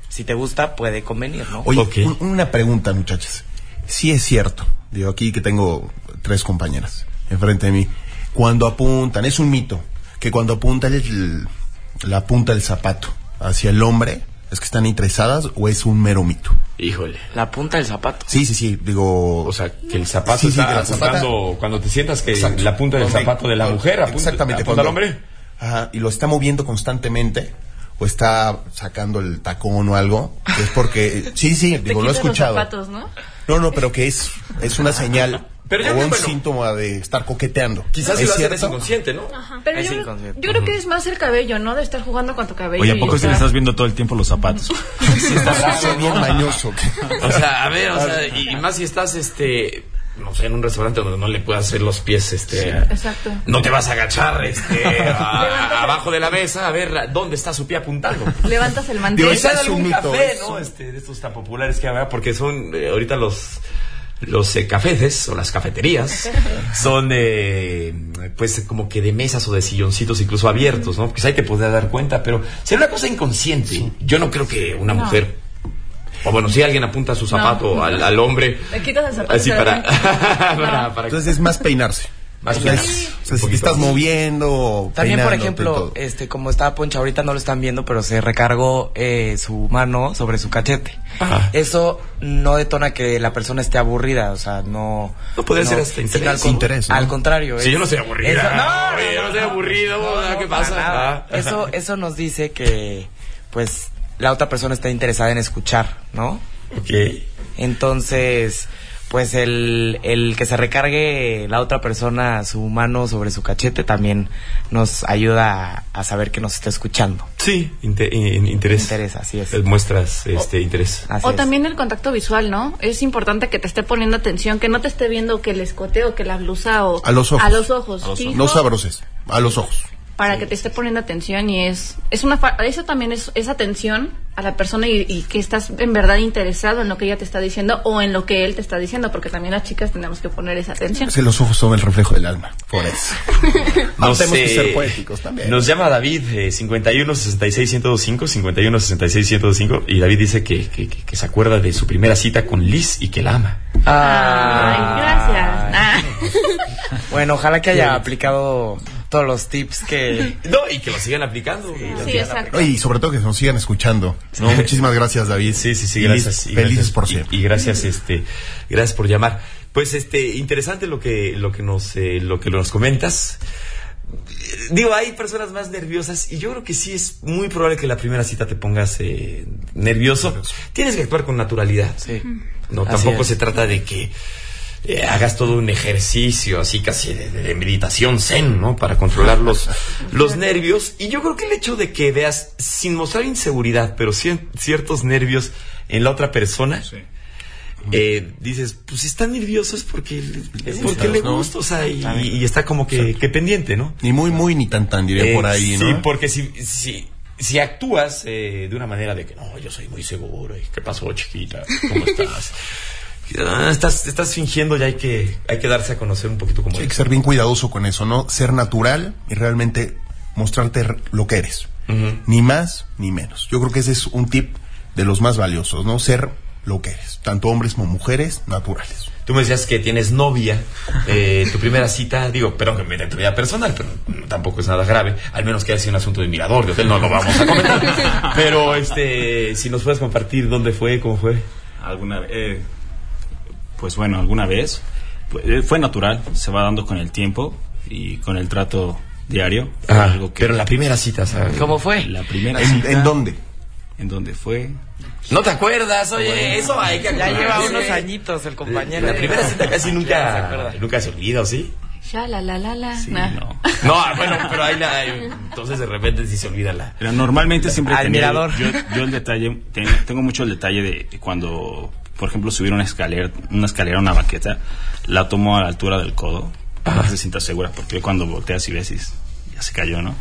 si te gusta, puede convenir, ¿no? Oye, Okay. un, una pregunta, muchachas. Sí es cierto, digo aquí que tengo tres compañeras enfrente de mí, cuando apuntan, es un mito, que cuando apuntan el, la punta del zapato hacia el hombre, ¿es que están interesadas o es un mero mito? Híjole. La punta del zapato. Sí, sí, sí, digo... O sea, que el zapato sí, sí, está que la apuntando, zapata- cuando te sientas que Exacto. la punta del Donde- zapato de la mujer apunta, Exactamente, apunta al cuando- hombre. Ajá, y lo está moviendo constantemente o está sacando el tacón o algo, es porque... Sí, sí, Te digo, lo he quitas los escuchado. zapatos, ¿no? No, no, pero que es, es una señal Pero yo o creo, un bueno, síntoma de estar coqueteando. Quizás si ¿Es lo hacen es cierto? inconsciente, ¿no? Pero Es yo, inconsciente. yo creo que es más el cabello, ¿no? De estar jugando con tu cabello. Oye, ¿a y poco si estar- le estás viendo todo el tiempo los zapatos? Sí, está bien mañoso. O sea, a ver, o sea, y, y más si estás, este, no sé, en un restaurante donde no le puedas hacer los pies, este, Exacto. no te vas a agachar, este, a- abajo de la mesa a ver dónde está su pie apuntando. Levantas el mantel. Digo, ese quizás es un algún mito, café, es ¿no? un- Este, de estos tan populares que habrá, porque son eh, ahorita los los eh, cafés o las cafeterías son eh, pues como que de mesas o de silloncitos incluso abiertos, ¿no? Pues ahí te podrás dar cuenta, pero sería una cosa inconsciente. Yo no creo que una No. mujer, o bueno, si alguien apunta su zapato No. al, al hombre, Le quitas el zapato. así y se para, da cuenta. para, para- Entonces es más peinarse. Más o sea, peinarse. es- o sea, Un si te poquito. estás moviendo, También, por peinándote y ejemplo, todo. este, como estaba Poncha, ahorita no lo están viendo, pero se recargó eh, su mano sobre su cachete. Ajá. Eso no detona que la persona esté aburrida, o sea, no... No puede ser hasta sino interés. al, con- Interés, ¿no? al contrario. Si es- yo no soy aburrida. eso- no, Oye, yo no soy aburrido, no, ¿qué para pasa? nada. Ah. Eso, eso nos dice que, pues, la otra persona está interesada en escuchar, ¿no? Ok. Entonces, pues el, el que se recargue la otra persona su mano sobre su cachete también nos ayuda a, a saber que nos está escuchando. Sí, inte- in- interés. Interés, así es. Eh, Muestras este interés. Así O es. también el contacto visual, ¿no? Es importante que te esté poniendo atención, que no te esté viendo que el escote o que la blusa o... A los ojos. A los ojos. A los fijo, ojos. No sabroses, a los ojos. Para que te esté poniendo atención y es... es una fa- Eso también es, es atención a la persona y, y que estás en verdad interesado en lo que ella te está diciendo o en lo que él te está diciendo, porque también las chicas tenemos que poner esa atención. Es que los ojos son el reflejo del alma, por eso. No Nos, tenemos que eh, ser poéticos también. Nos llama David, eh, cincuenta y uno sesenta y seis ciento veinticinco, cincuenta y uno sesenta y seis ciento veinticinco, y David dice que, que, que, que se acuerda de su primera cita con Liz y que la ama. Ay, gracias. Ah. Bueno, ojalá que haya aplicado todos los tips que... No, y que lo sigan aplicando. Sí, exacto. Oye, y sobre todo que nos sigan escuchando. ¿no? Muchísimas gracias, David. Sí, sí, sí, Y gracias. Liz, y felices gracias, por y- siempre. Y, gracias, este, gracias por llamar. Pues, este, interesante lo que, lo que nos, eh, lo que nos comentas. Digo, hay personas más nerviosas y yo creo que sí es muy probable que la primera cita te pongas eh, nervioso. Tienes que actuar con naturalidad. Sí. No, Así tampoco es. se trata de que eh, hagas todo un ejercicio así casi de, de meditación zen, ¿no? Para controlar los, los nervios. Y yo creo que el hecho de que veas, sin mostrar inseguridad, pero cien- ciertos nervios en la otra persona, Sí. eh, dices, pues si está nervioso es porque, es porque gustas, le ¿no? gusta, o sea, y, y está como que, que pendiente, ¿no? Ni muy, muy, ni tan, tan, diría Eh, por ahí, sí, ¿no? porque si, si, si actúas eh, de una manera de que no, yo soy muy seguro, y ¿qué pasó, chiquita? ¿Cómo estás? Ah, estás, estás fingiendo y hay que, hay que darse a conocer un poquito como Sí, hay eres. que ser bien cuidadoso con eso, ¿no? Ser natural y realmente mostrarte r- lo que eres. Ujú. Ni más ni menos. Yo creo que ese es un tip de los más valiosos, ¿no? Ser lo que eres. Tanto hombres como mujeres, naturales. Tú me decías que tienes novia, eh, tu primera cita, digo, perdón que me meta en tu vida personal, pero tampoco es nada grave, al menos que haya sido un asunto de mirador, de hotel, no lo vamos a comentar. Pero, este, si nos puedes compartir dónde fue, cómo fue. Alguna eh, pues bueno, alguna vez pues, eh, fue natural, se va dando con el tiempo y con el trato diario. Ah, algo que pero la primera cita, ¿sabes? ¿Cómo fue? la primera ¿En, cita, ¿en dónde? ¿En dónde fue? ¿No te acuerdas? Oye, eso hay que Ya acordarse. lleva unos añitos el compañero. La primera cita casi Ya se nunca, acuerda. nunca se olvida, ¿o sí? Ya, la, la, la, la. Sí, Nah. no. No, bueno, pero ahí la, entonces de repente sí se olvida la... Pero normalmente siempre Al tenía- mirador. yo, yo el detalle, ten- tengo mucho el detalle de cuando, por ejemplo, subir una escalera, una escalera, una banqueta, la tomo a la altura del codo, para que se sienta segura, porque cuando volteas y ves y ya se cayó, ¿no?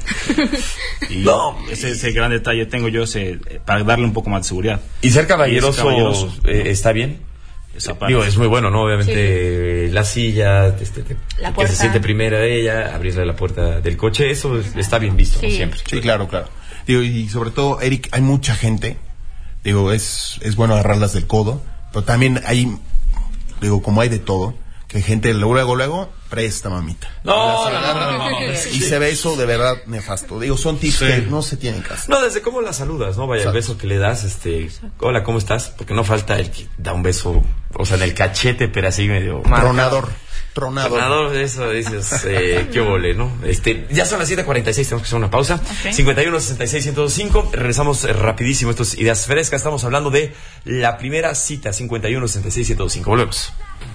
Y No. ese, ese gran detalle tengo yo ese, para darle un poco más de seguridad. ¿Y ser caballeroso, Y ser caballeroso, eh, ¿no? está bien? Esa parte. Digo, es muy bueno, ¿no? Obviamente la silla, este, te- La que puerta. se siente primera de ella, abrirle la puerta del coche, eso es- está bien visto, ¿no? Sí. Siempre. Sí, claro, claro. Digo, y sobre todo, Eric, hay mucha gente, digo, es, es bueno agarrarlas del codo, pero también hay, digo, como hay de todo, que gente luego, luego, presta, mamita. No, no, no, no, no, no. Y se ve eso de verdad nefasto. Digo, son tips sí. que no se tienen caso. No, desde cómo la saludas, ¿no? Vaya, Exacto. el beso que le das, este, hola, ¿cómo estás? Porque no falta el que da un beso, o sea, en el cachete, pero así medio... Tronador. Tronador. Tronador, eso dices, eh, qué vole, ¿no? Este, ya son las siete cuarenta y seis, tenemos que hacer una pausa. Okay. cincuenta y uno, sesenta y seis, ciento cinco. Regresamos eh, rapidísimo, esto es Ideas Frescas. Estamos hablando de la primera cita, cincuenta y uno, sesenta y seis, ciento cinco. Volvemos.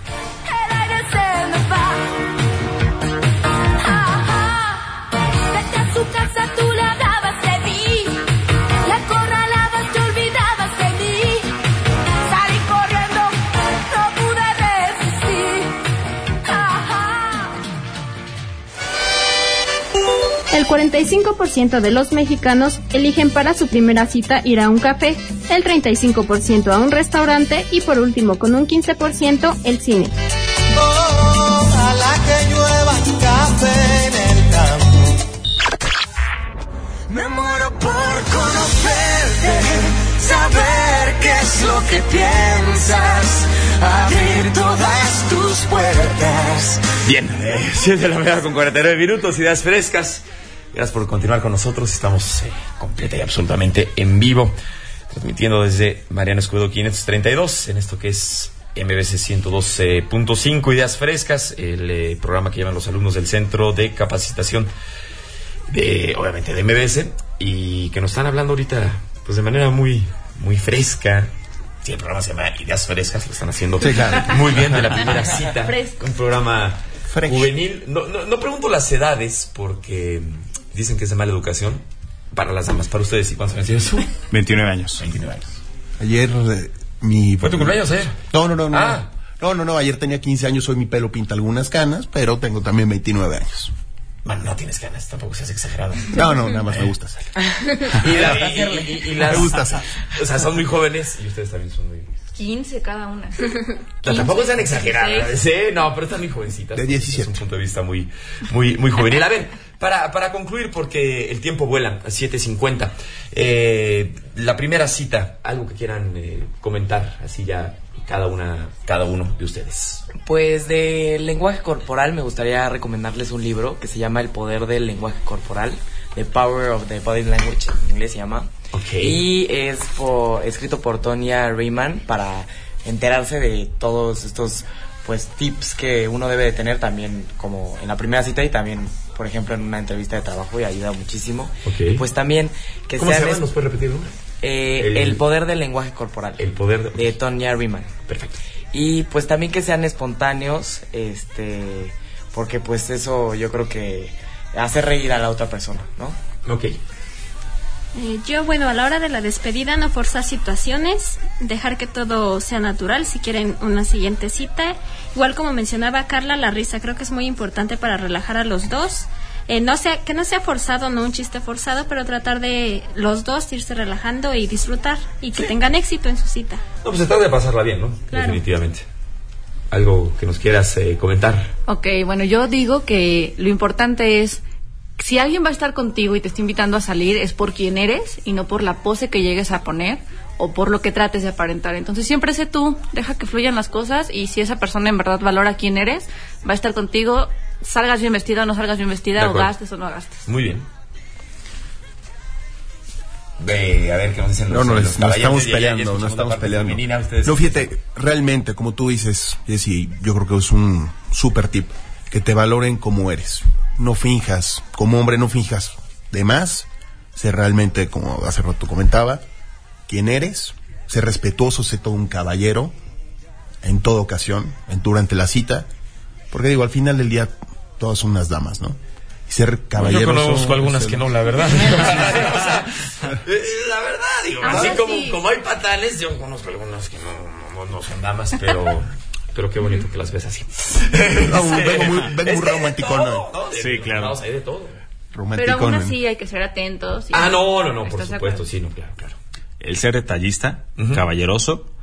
El cuarenta y cinco por ciento de los mexicanos eligen para su primera cita ir a un café, el treinta y cinco por ciento a un restaurante y por último con un quince por ciento el cine. Ojalá que llueva café en el campo. Me muero por conocerte, saber qué es lo que piensas, abrir todas tus puertas. Bien, eh, siete de la mañana con cuarenta y nueve minutos, Ideas Frescas. Gracias por continuar con nosotros. Estamos eh, completa y absolutamente en vivo, transmitiendo desde Mariano Escobedo quinientos treinta y dos, en esto que es M B C ciento doce punto cinco, Ideas Frescas, el eh, programa que llevan los alumnos del Centro de Capacitación, de obviamente de M B C, y que nos están hablando ahorita pues de manera muy, muy fresca. Sí, el programa se llama Ideas Frescas, lo están haciendo sí, claro. muy bien, de la primera cita. Fresco. Un programa Fresh. juvenil. No, no, no pregunto las edades porque dicen que es de mala educación para las damas. Para ustedes, ¿y cuántos años tienes tú? veintinueve años. veintinueve años. Ayer eh, mi... ¿Fue tu cumpleaños ayer? No, no, no, no. Ah. No, no, no, ayer tenía quince años, hoy mi pelo pinta algunas canas, pero tengo también veintinueve años. Bueno, no tienes ganas, tampoco seas exagerado. No, no, nada más me gusta hacer. y, la, y, y, y las, me gusta hacer. O sea, son muy jóvenes y ustedes también son muy... quince cada una. No, tampoco sean exageradas, ¿sí? No, pero están muy jovencitas. De diecisiete. Es un punto de vista muy, muy, muy juvenil. A ver, para, para concluir, porque el tiempo vuela, a siete cincuenta. Eh, la primera cita, algo que quieran eh, comentar, así ya cada una, cada uno de ustedes. Pues de lenguaje corporal me gustaría recomendarles un libro que se llama El poder del lenguaje corporal, The Power of the Body Language, en inglés se llama. Okay. Y es por, escrito por Tonya Riemann para enterarse de todos estos pues tips que uno debe de tener también como en la primera cita y también por ejemplo en una entrevista de trabajo, y ayuda muchísimo. Okay. Y pues también que ¿Cómo sean se llama? ¿Nos puede repetir uno? Eh, el... el poder del lenguaje corporal. El poder de, de Tonya Riemann. Perfecto. Y pues también que sean espontáneos, este, porque pues eso yo creo que hace reír a la otra persona, ¿no? Ok. Eh, yo, bueno, a la hora de la despedida no forzar situaciones, dejar que todo sea natural si quieren una siguiente cita. Igual como mencionaba Carla, la risa creo que es muy importante para relajar a los dos. Eh, no sea, que no sea forzado, no un chiste forzado, pero tratar de los dos irse relajando y disfrutar y que sí. tengan éxito en su cita. No, pues se trata de pasarla bien, ¿no? Claro. Definitivamente. ¿Algo que nos quieras eh, comentar? Ok, bueno, yo digo que lo importante es, si alguien va a estar contigo y te está invitando a salir, es por quién eres y no por la pose que llegues a poner o por lo que trates de aparentar. Entonces siempre sé tú, deja que fluyan las cosas, y si esa persona en verdad valora quién eres, va a estar contigo, salgas bien vestida o no salgas bien vestida, o gastes o no gastes. Muy bien. Ve, a ver qué nos dicen los, no, no, los no estamos peleando, no estamos peleando. Femenina, no, fíjate, realmente, como tú dices, Jessy, yo creo que es un súper tip, que te valoren como eres. No finjas, como hombre no finjas de más, sé realmente, como hace rato comentaba, quién eres, sé respetuoso, sé todo un caballero, en toda ocasión, en, durante la cita, porque digo, al final del día, todas son unas damas, ¿no? Y ser caballeroso... Yo conozco algunas que no, la verdad. O sea, la verdad, digo, ahora así como, sí. como hay patanes, yo conozco algunas que no, no, no son damas, pero... Pero qué bonito que las ves así. No, vengo muy, vengo muy romántico, ¿no? Sí, claro. Hay de todo. Pero aún así hay que ser atentos. Ah, no, no, no, por supuesto, sí, no, claro, claro. El ser detallista, uh-huh. caballeroso,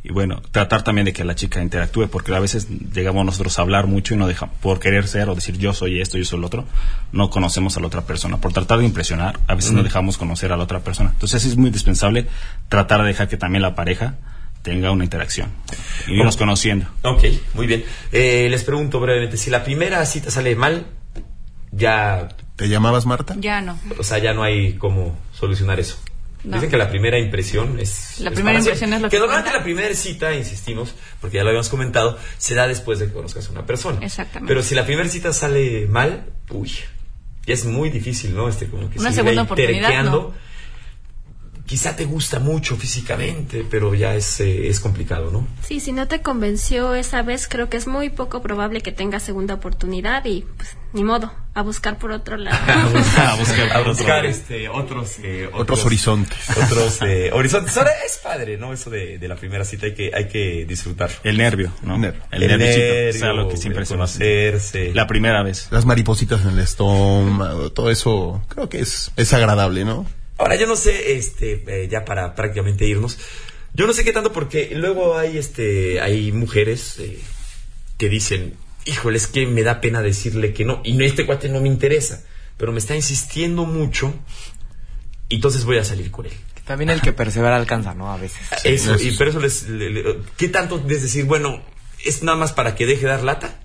y bueno, tratar también de que la chica interactúe, porque a veces llegamos nosotros a hablar mucho y no dejamos, por querer ser o decir yo soy esto, yo soy lo otro, no conocemos a la otra persona. Por tratar de impresionar, a veces mm. no dejamos conocer a la otra persona. Entonces es muy indispensable tratar de dejar que también la pareja tenga una interacción y irnos oh. conociendo. Ok, muy bien. Eh, les pregunto brevemente, si la primera cita sale mal, ya... ¿Te llamabas Marta? Ya no. O sea, ya no hay cómo solucionar eso. No. Dicen que la primera impresión es... La es primera impresión es lo que... Que normalmente la primera cita, insistimos, porque ya lo habíamos comentado, se da después de que conozcas a una persona. Exactamente. Pero si la primera cita sale mal, uy, ya es muy difícil, ¿no? Este, como que una segunda oportunidad, ¿no? Quizá te gusta mucho físicamente, pero ya es, eh, es complicado, ¿no? Sí, si no te convenció esa vez, creo que es muy poco probable que tengas segunda oportunidad y, pues, ni modo, a buscar por otro lado. a buscar, a buscar, a buscar este, otros, eh, otros, otros horizontes. Otros eh, horizontes. Ahora es padre, ¿no? Eso de, de la primera cita hay que, hay que disfrutar. El nervio, ¿no? Nervio. El, el nervio, nervio, o sea, lo que siempre se va a hacer. La primera vez. Las maripositas en el estómago, todo eso, creo que es, es agradable, ¿no? Ahora, yo no sé, este, eh, ya para prácticamente irnos, yo no sé qué tanto, porque luego hay, este, hay mujeres eh, que dicen, híjole, es que me da pena decirle que no, y este cuate no me interesa, pero me está insistiendo mucho, y entonces voy a salir con él. También el que persevera alcanza, ¿no? A veces. Eso, y pero eso les, le, le, ¿qué tanto es decir, bueno, es nada más para que deje dar lata?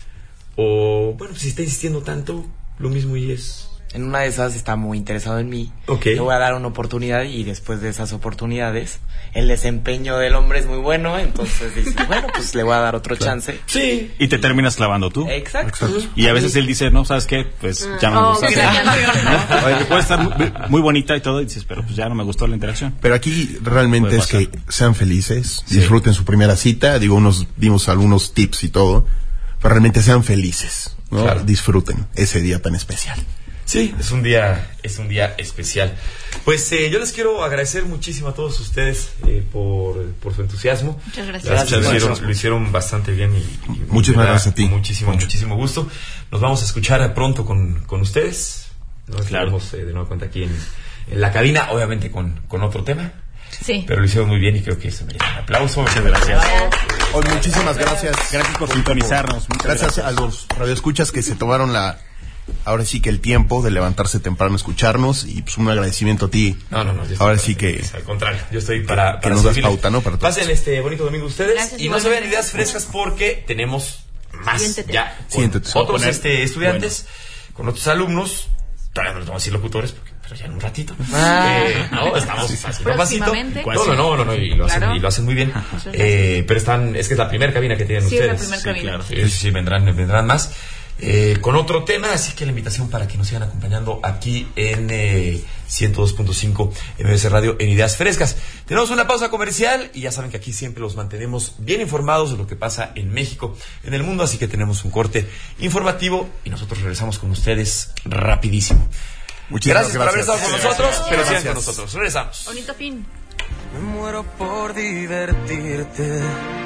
O, bueno, si está insistiendo tanto, lo mismo y es... En una de esas está muy interesado en mí. Okay. Le voy a dar una oportunidad y después de esas oportunidades el desempeño del hombre es muy bueno, entonces dice, bueno, pues le voy a dar otro claro. chance. Sí. Y te terminas clavando tú. Exacto. Exacto. Y a veces él dice, no, ¿sabes qué? Pues ya no me gusta. Oh, ¿no? Puede estar muy, muy bonita y todo, y dices, pero pues ya no me gustó la interacción. Pero aquí realmente es que sean felices, sí. disfruten su primera cita. Digo, unos dimos algunos tips y todo, pero realmente sean felices, ¿no? Claro. Disfruten ese día tan especial. Sí, es un día, es un día especial. Pues eh, yo les quiero agradecer muchísimo a todos ustedes eh, por, por su entusiasmo. Muchas gracias. gracias lo, hicieron, lo hicieron bastante bien y, y muchísimas gracias a ti. Muchísimo, Mucho. muchísimo gusto. Nos vamos a escuchar pronto con, con ustedes. Nos claro. vemos eh, de nuevo cuenta aquí en, en la cabina, obviamente con, con otro tema. Sí. Pero lo hicieron muy bien y creo que se merece un aplauso. Muchas gracias. Hoy muchísimas gracias. Gracias por sintonizarnos. Gracias, gracias a los radioescuchas que se tomaron la ahora sí que el tiempo de levantarse temprano a escucharnos y pues un agradecimiento a ti. No, no, no. Ahora sí que al contrario, yo estoy para que para nos das pauta, ¿no? Para pasen este bonito domingo ustedes. Gracias, y no se vean ideas frescas porque tenemos más Siéntete. ya con Siéntete. otros este estudiantes, bueno. con otros alumnos. Todavía no les vamos a decir locutores porque pero ya en un ratito. Ah. Eh, no, estamos haciendo un pasito. No, no, no, no, no, y lo hacen, claro. y lo hacen muy bien. Eh, pero están, es que es la primera cabina que tienen sí, ustedes. Es la primera sí, cabina. Claro. Sí, sí, sí, vendrán, vendrán más. Eh, con otro tema, así que la invitación para que nos sigan acompañando aquí en eh, ciento dos punto cinco M B S Radio en Ideas Frescas. Tenemos una pausa comercial y ya saben que aquí siempre los mantenemos bien informados de lo que pasa en México, en el mundo, así que tenemos un corte informativo y nosotros regresamos con ustedes rapidísimo. Muchísimas gracias, gracias por haber estado con nosotros, gracias. pero sigan con nosotros. Regresamos. Bonito fin. Me muero por divertirte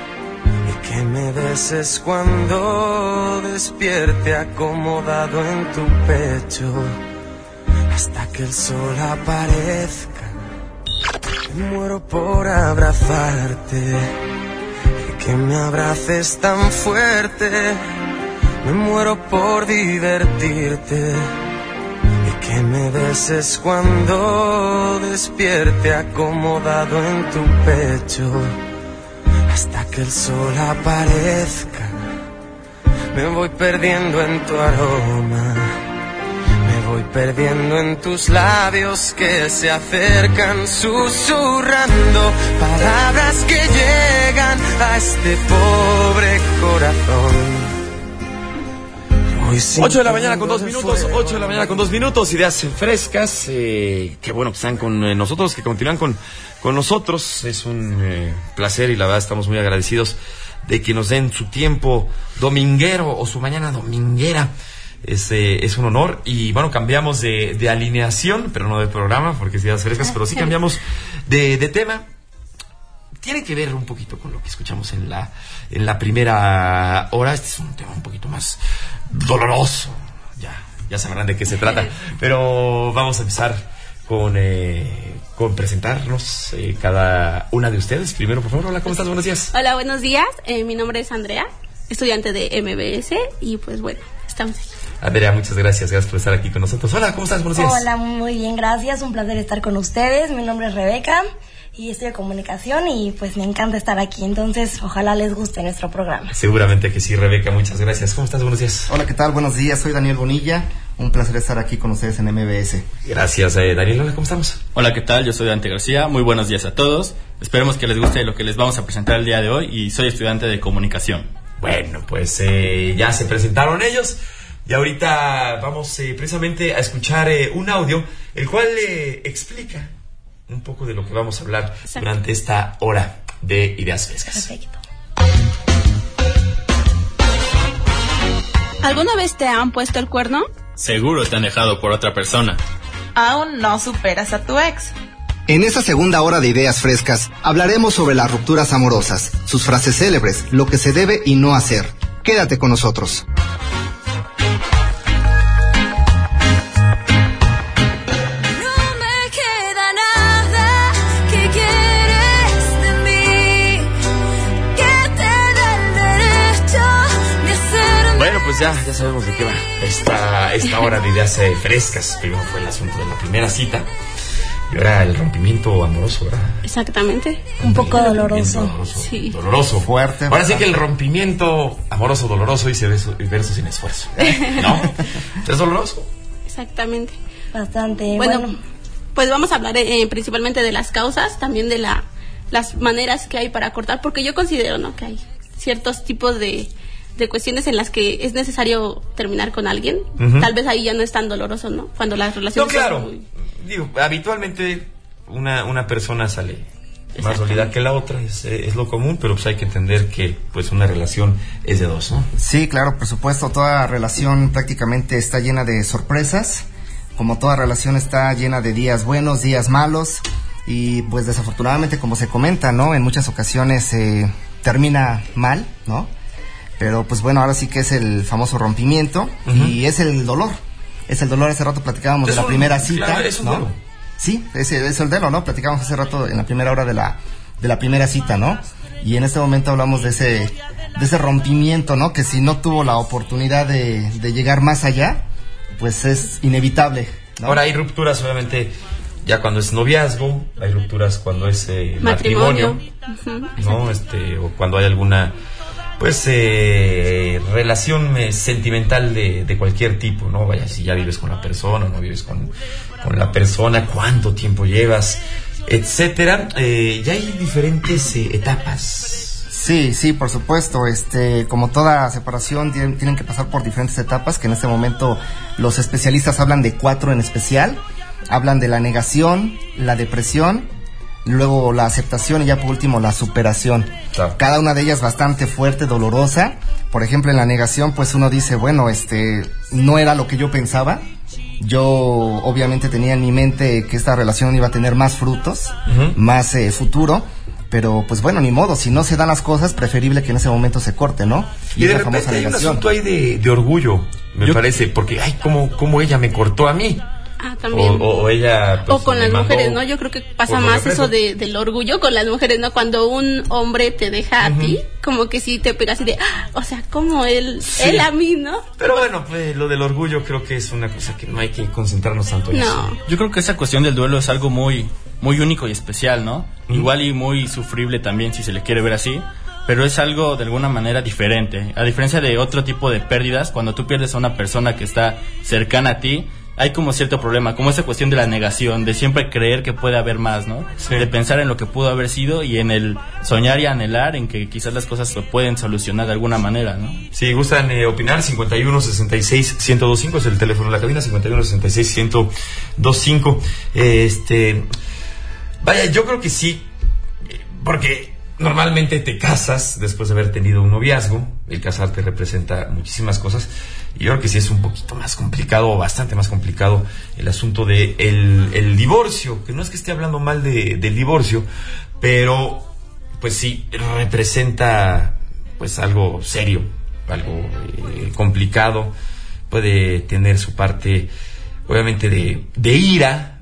y que me beses cuando despierte acomodado en tu pecho hasta que el sol aparezca. Me muero por abrazarte y que me abraces tan fuerte. Me muero por divertirte y que me beses cuando despierte acomodado en tu pecho hasta que el sol aparezca. Me voy perdiendo en tu aroma, me voy perdiendo en tus labios que se acercan susurrando palabras que llegan a este pobre corazón. ocho de la mañana con dos minutos, ocho de la mañana con dos minutos, ideas frescas, eh, que bueno que están con eh, nosotros, que continúan con, con nosotros, es un eh, placer y la verdad estamos muy agradecidos de que nos den su tiempo dominguero o su mañana dominguera, es, eh, es un honor y bueno, cambiamos de, de alineación, pero no de programa porque es ideas frescas, pero sí cambiamos de, de tema. Tiene que ver un poquito con lo que escuchamos en la en la primera hora. Este es un tema un poquito más doloroso. Ya, ya sabrán de qué se trata. Pero vamos a empezar con, eh, con presentarnos eh, cada una de ustedes. Primero, por favor, hola, ¿cómo estás? Buenos días. Hola, buenos días. Eh, mi nombre es Andrea, estudiante de M B S y pues bueno, estamos aquí. Andrea, muchas gracias, gracias por estar aquí con nosotros. Hola, ¿cómo estás? Buenos días. Hola, muy bien, gracias. Un placer estar con ustedes. Mi nombre es Rebeca y estudio comunicación y pues me encanta estar aquí. Entonces, ojalá les guste nuestro programa. Seguramente que sí, Rebeca, muchas gracias. ¿Cómo estás? Buenos días. Hola, ¿qué tal? Buenos días, soy Daniel Bonilla. Un placer estar aquí con ustedes en M B S. Gracias, eh, Daniel. Hola, ¿cómo estamos? Hola, ¿qué tal? Yo soy Dante García. Muy buenos días a todos. Esperemos que les guste lo que les vamos a presentar el día de hoy y soy estudiante de comunicación. Bueno, pues eh, ya se presentaron ellos y ahorita vamos eh, precisamente a escuchar eh, un audio el cual eh, explica un poco de lo que vamos a hablar Exacto. durante esta hora de Ideas Frescas. Perfecto. ¿Alguna vez te han puesto el cuerno? Seguro te han dejado por otra persona. ¿Aún no superas a tu ex? En esta segunda hora de Ideas Frescas hablaremos sobre las rupturas amorosas, sus frases célebres, lo que se debe y no hacer. Quédate con nosotros. Pues ya, ya sabemos de qué va esta, esta hora de Ideas eh, Frescas. Primero fue el asunto de la primera cita y ahora el rompimiento amoroso, ¿verdad? Exactamente. Un poco doloroso. doloroso. Sí. Doloroso. Fuerte. Ahora sí que el rompimiento amoroso doloroso y verso, verso sin esfuerzo. ¿No? ¿Es doloroso? Exactamente. Bastante. Bueno, bueno. pues vamos a hablar eh, principalmente de las causas, también de la las maneras que hay para cortar, porque yo considero, ¿no?, que hay ciertos tipos de de cuestiones en las que es necesario terminar con alguien. Uh-huh. Tal vez ahí ya no es tan doloroso, ¿no? Cuando las relaciones... No, claro. Muy... Digo, habitualmente una, una persona sale más dolida que la otra, es, es lo común, pero pues hay que entender que pues una relación es de dos, ¿no? Sí, claro, por supuesto, toda relación prácticamente está llena de sorpresas, como toda relación está llena de días buenos, días malos, y pues desafortunadamente, como se comenta, ¿no? En muchas ocasiones eh, termina mal, ¿no? Pero pues bueno, ahora sí que es el famoso rompimiento. Uh-huh. Y es el dolor. Es el dolor, hace rato platicábamos de la un, primera cita, claro, es un ¿no? dolor. Sí, es, es el dolor, ¿no? Platicábamos hace rato en la primera hora de la de la primera cita, ¿no? Y en este momento hablamos de ese de ese rompimiento, ¿no? Que si no tuvo la oportunidad de, de llegar más allá, pues es inevitable, ¿no? Ahora hay rupturas, obviamente, ya cuando es noviazgo, hay rupturas cuando es eh, matrimonio, matrimonio uh-huh. ¿no? Este, o cuando hay alguna pues eh, relación eh, sentimental de, de cualquier tipo, ¿no? Vaya, si ya vives con la persona, no vives con, con la persona, cuánto tiempo llevas, etcétera. Eh, ya hay diferentes eh, etapas. Sí, sí, por supuesto. Este, como toda separación tienen, tienen que pasar por diferentes etapas, que en este momento los especialistas hablan de cuatro en especial. Hablan de la negación, la depresión, luego la aceptación y ya por último la superación. Claro. Cada una de ellas bastante fuerte, dolorosa. Por ejemplo, en la negación, pues uno dice, bueno, este, no era lo que yo pensaba. Yo obviamente tenía en mi mente que esta relación iba a tener más frutos, uh-huh. más eh, futuro, pero pues bueno, ni modo, si no se dan las cosas, preferible que en ese momento se corte, ¿no? Y, y de repente hay un asunto ahí de, de orgullo, me yo... parece, porque, ay, cómo, cómo ella me cortó a mí. Ah, también. O, o, o ella... Pues, o con las mujeres, ¿no? Yo creo que pasa más eso de, del orgullo con las mujeres, ¿no? Cuando un hombre te deja a uh-huh. ti, como que sí te pega así de... Ah, o sea, como él, sí. él a mí, ¿no? Pero bueno, pues lo del orgullo creo que es una cosa que no hay que concentrarnos tanto en no. eso. Yo creo que esa cuestión del duelo es algo muy, muy único y especial, ¿no? Uh-huh. Igual y muy sufrible también, si se le quiere ver así. Pero es algo de alguna manera diferente. A diferencia de otro tipo de pérdidas, cuando tú pierdes a una persona que está cercana a ti, hay como cierto problema, como esa cuestión de la negación, de siempre creer que puede haber más, ¿no? Sí. De pensar en lo que pudo haber sido y en el soñar y anhelar en que quizás las cosas se pueden solucionar de alguna manera, ¿no? Si gustan eh, opinar, cincuenta y uno sesenta y seis ciento veinticinco es el teléfono de la cabina, cincuenta y uno sesenta y seis ciento veinticinco. Eh, este, vaya, yo creo que sí, porque normalmente te casas después de haber tenido un noviazgo. El casarte representa muchísimas cosas. Y yo creo que sí es un poquito más complicado, bastante más complicado, el asunto de el, el divorcio, que no es que esté hablando mal de, del divorcio, pero pues sí representa pues algo serio, algo eh, complicado. Puede tener su parte obviamente de, de ira,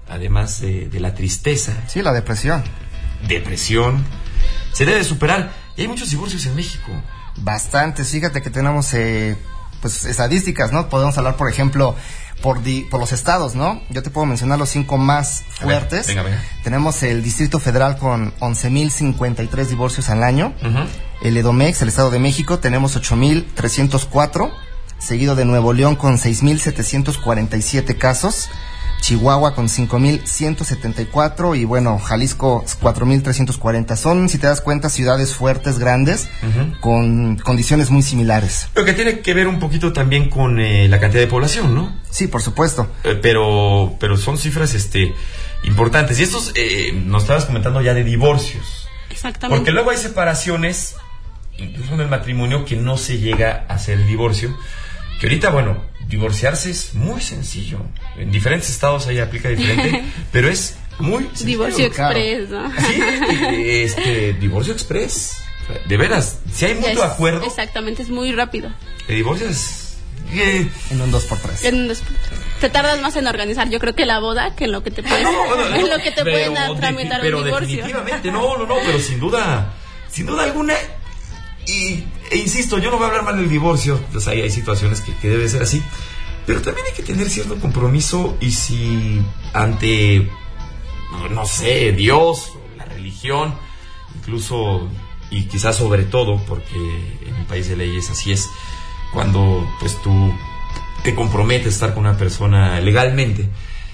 además de, de la tristeza. Sí, la depresión. Depresión. Se debe superar. Y hay muchos divorcios en México. Bastantes. Fíjate que tenemos eh, pues estadísticas, ¿no? Podemos hablar, por ejemplo, por, di, por los estados, ¿no? Yo te puedo mencionar los cinco más fuertes. Venga, venga. Tenemos el Distrito Federal con once mil cincuenta y tres divorcios al año. Uh-huh. El Edomex, el Estado de México, tenemos ocho mil trescientos cuatro. Seguido de Nuevo León con seis mil setecientos cuarenta y siete casos. Chihuahua con cinco mil ciento setenta y cuatro y bueno, Jalisco cuatro mil trescientos cuarenta. Son, si te das cuenta, ciudades fuertes, grandes, uh-huh. con condiciones muy similares. Lo que tiene que ver un poquito también con eh, la cantidad de población, ¿no? Sí, por supuesto. Eh, pero pero son cifras este importantes. Y estos, eh, nos estabas comentando ya de divorcios. Exactamente. Porque luego hay separaciones, incluso en el matrimonio, que no se llega a hacer el divorcio. Que ahorita, bueno, divorciarse es muy sencillo. En diferentes estados ahí aplica diferente, pero es muy sencillo. Divorcio express, ¿no? Sí, este, divorcio express. De veras, si hay mutuo es, acuerdo. Exactamente, es muy rápido. Te divorcias eh, en un dos por tres. En un dos por tres. Te tardas más en organizar, yo creo, que la boda, que en lo que te puedes, no, no, no, en lo que te pueden tramitar de, un divorcio. Definitivamente, no, no, no, pero sin duda, sin duda alguna. Y, e insisto, yo no voy a hablar mal del divorcio, pues ahí hay situaciones que, que debe ser así, pero también hay que tener cierto compromiso. Y si ante, no sé, Dios, la religión, incluso, y quizás sobre todo, porque en un país de leyes así es, cuando pues tú te comprometes a estar con una persona legalmente,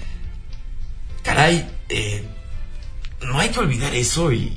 caray, eh, no hay que olvidar eso y,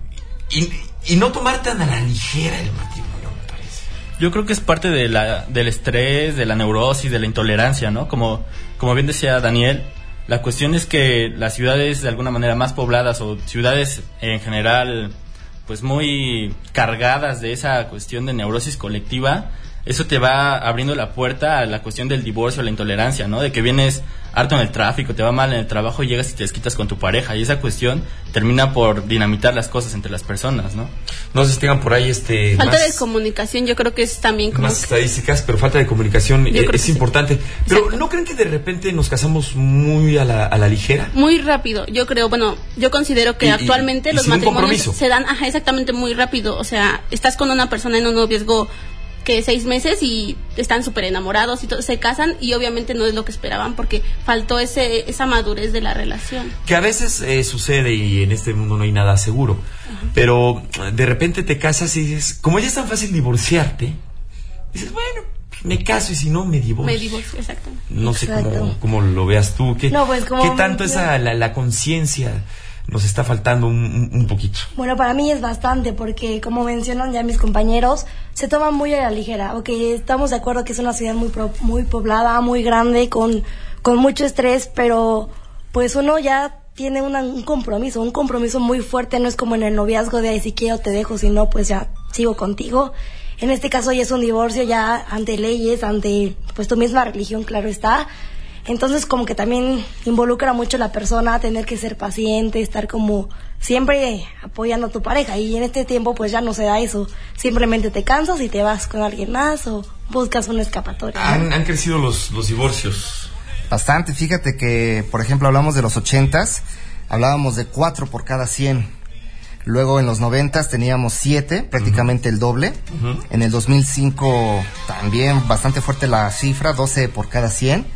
y Y no tomar tan a la ligera el matrimonio, me parece. Yo creo que es parte de la, del estrés, de la neurosis, de la intolerancia, ¿no? Como, como bien decía Daniel, la cuestión es que las ciudades de alguna manera más pobladas o ciudades en general pues muy cargadas de esa cuestión de neurosis colectiva, eso te va abriendo la puerta a la cuestión del divorcio, la intolerancia, ¿no? De que vienes harto en el tráfico, te va mal en el trabajo y llegas y te desquitas con tu pareja, y esa cuestión termina por dinamitar las cosas entre las personas, ¿no? No sé si tengan por ahí este falta más, de comunicación, yo creo que es también como más que... estadísticas, pero falta de comunicación eh, es importante. Sí. Pero exacto. ¿No creen que de repente nos casamos muy a la, a la ligera? Muy rápido, yo creo, bueno, yo considero que y, actualmente y, y los matrimonios se dan, ajá, exactamente muy rápido, o sea, estás con una persona en un noviazgo que seis meses y están súper enamorados y todo, se casan y obviamente no es lo que esperaban porque faltó ese esa madurez de la relación. Que a veces eh, sucede y en este mundo no hay nada seguro. Uh-huh. Pero de repente te casas y dices, como ya es tan fácil divorciarte, dices, bueno, me caso y si no, me divorcio. Me divorcio, exactamente. No Exacto. sé cómo, cómo lo veas tú. ¿Qué, no, pues, ¿qué tanto esa la, la conciencia nos está faltando un, un, un poquito? Bueno, para mí es bastante, porque como mencionan ya mis compañeros, se toma muy a la ligera. Ok, estamos de acuerdo que es una ciudad muy pro, muy poblada, muy grande, con, con mucho estrés, pero pues uno ya tiene una, un compromiso, un compromiso muy fuerte. No es como en el noviazgo de, ay, si quiero te dejo, si no, pues ya sigo contigo. En este caso ya es un divorcio, ya ante leyes, ante pues tu misma religión, claro está. Entonces como que también involucra mucho a la persona, tener que ser paciente, estar como siempre apoyando a tu pareja, y en este tiempo pues ya no se da eso, simplemente te cansas y te vas con alguien más o buscas una escapatoria, ¿no? Han, han crecido los, los divorcios. Bastante, fíjate que por ejemplo hablamos de los ochentas, hablábamos de cuatro por cada cien. Luego en los noventas teníamos siete, prácticamente uh-huh. el doble. Uh-huh. En el dos mil cinco también bastante fuerte la cifra, doce por cada cien.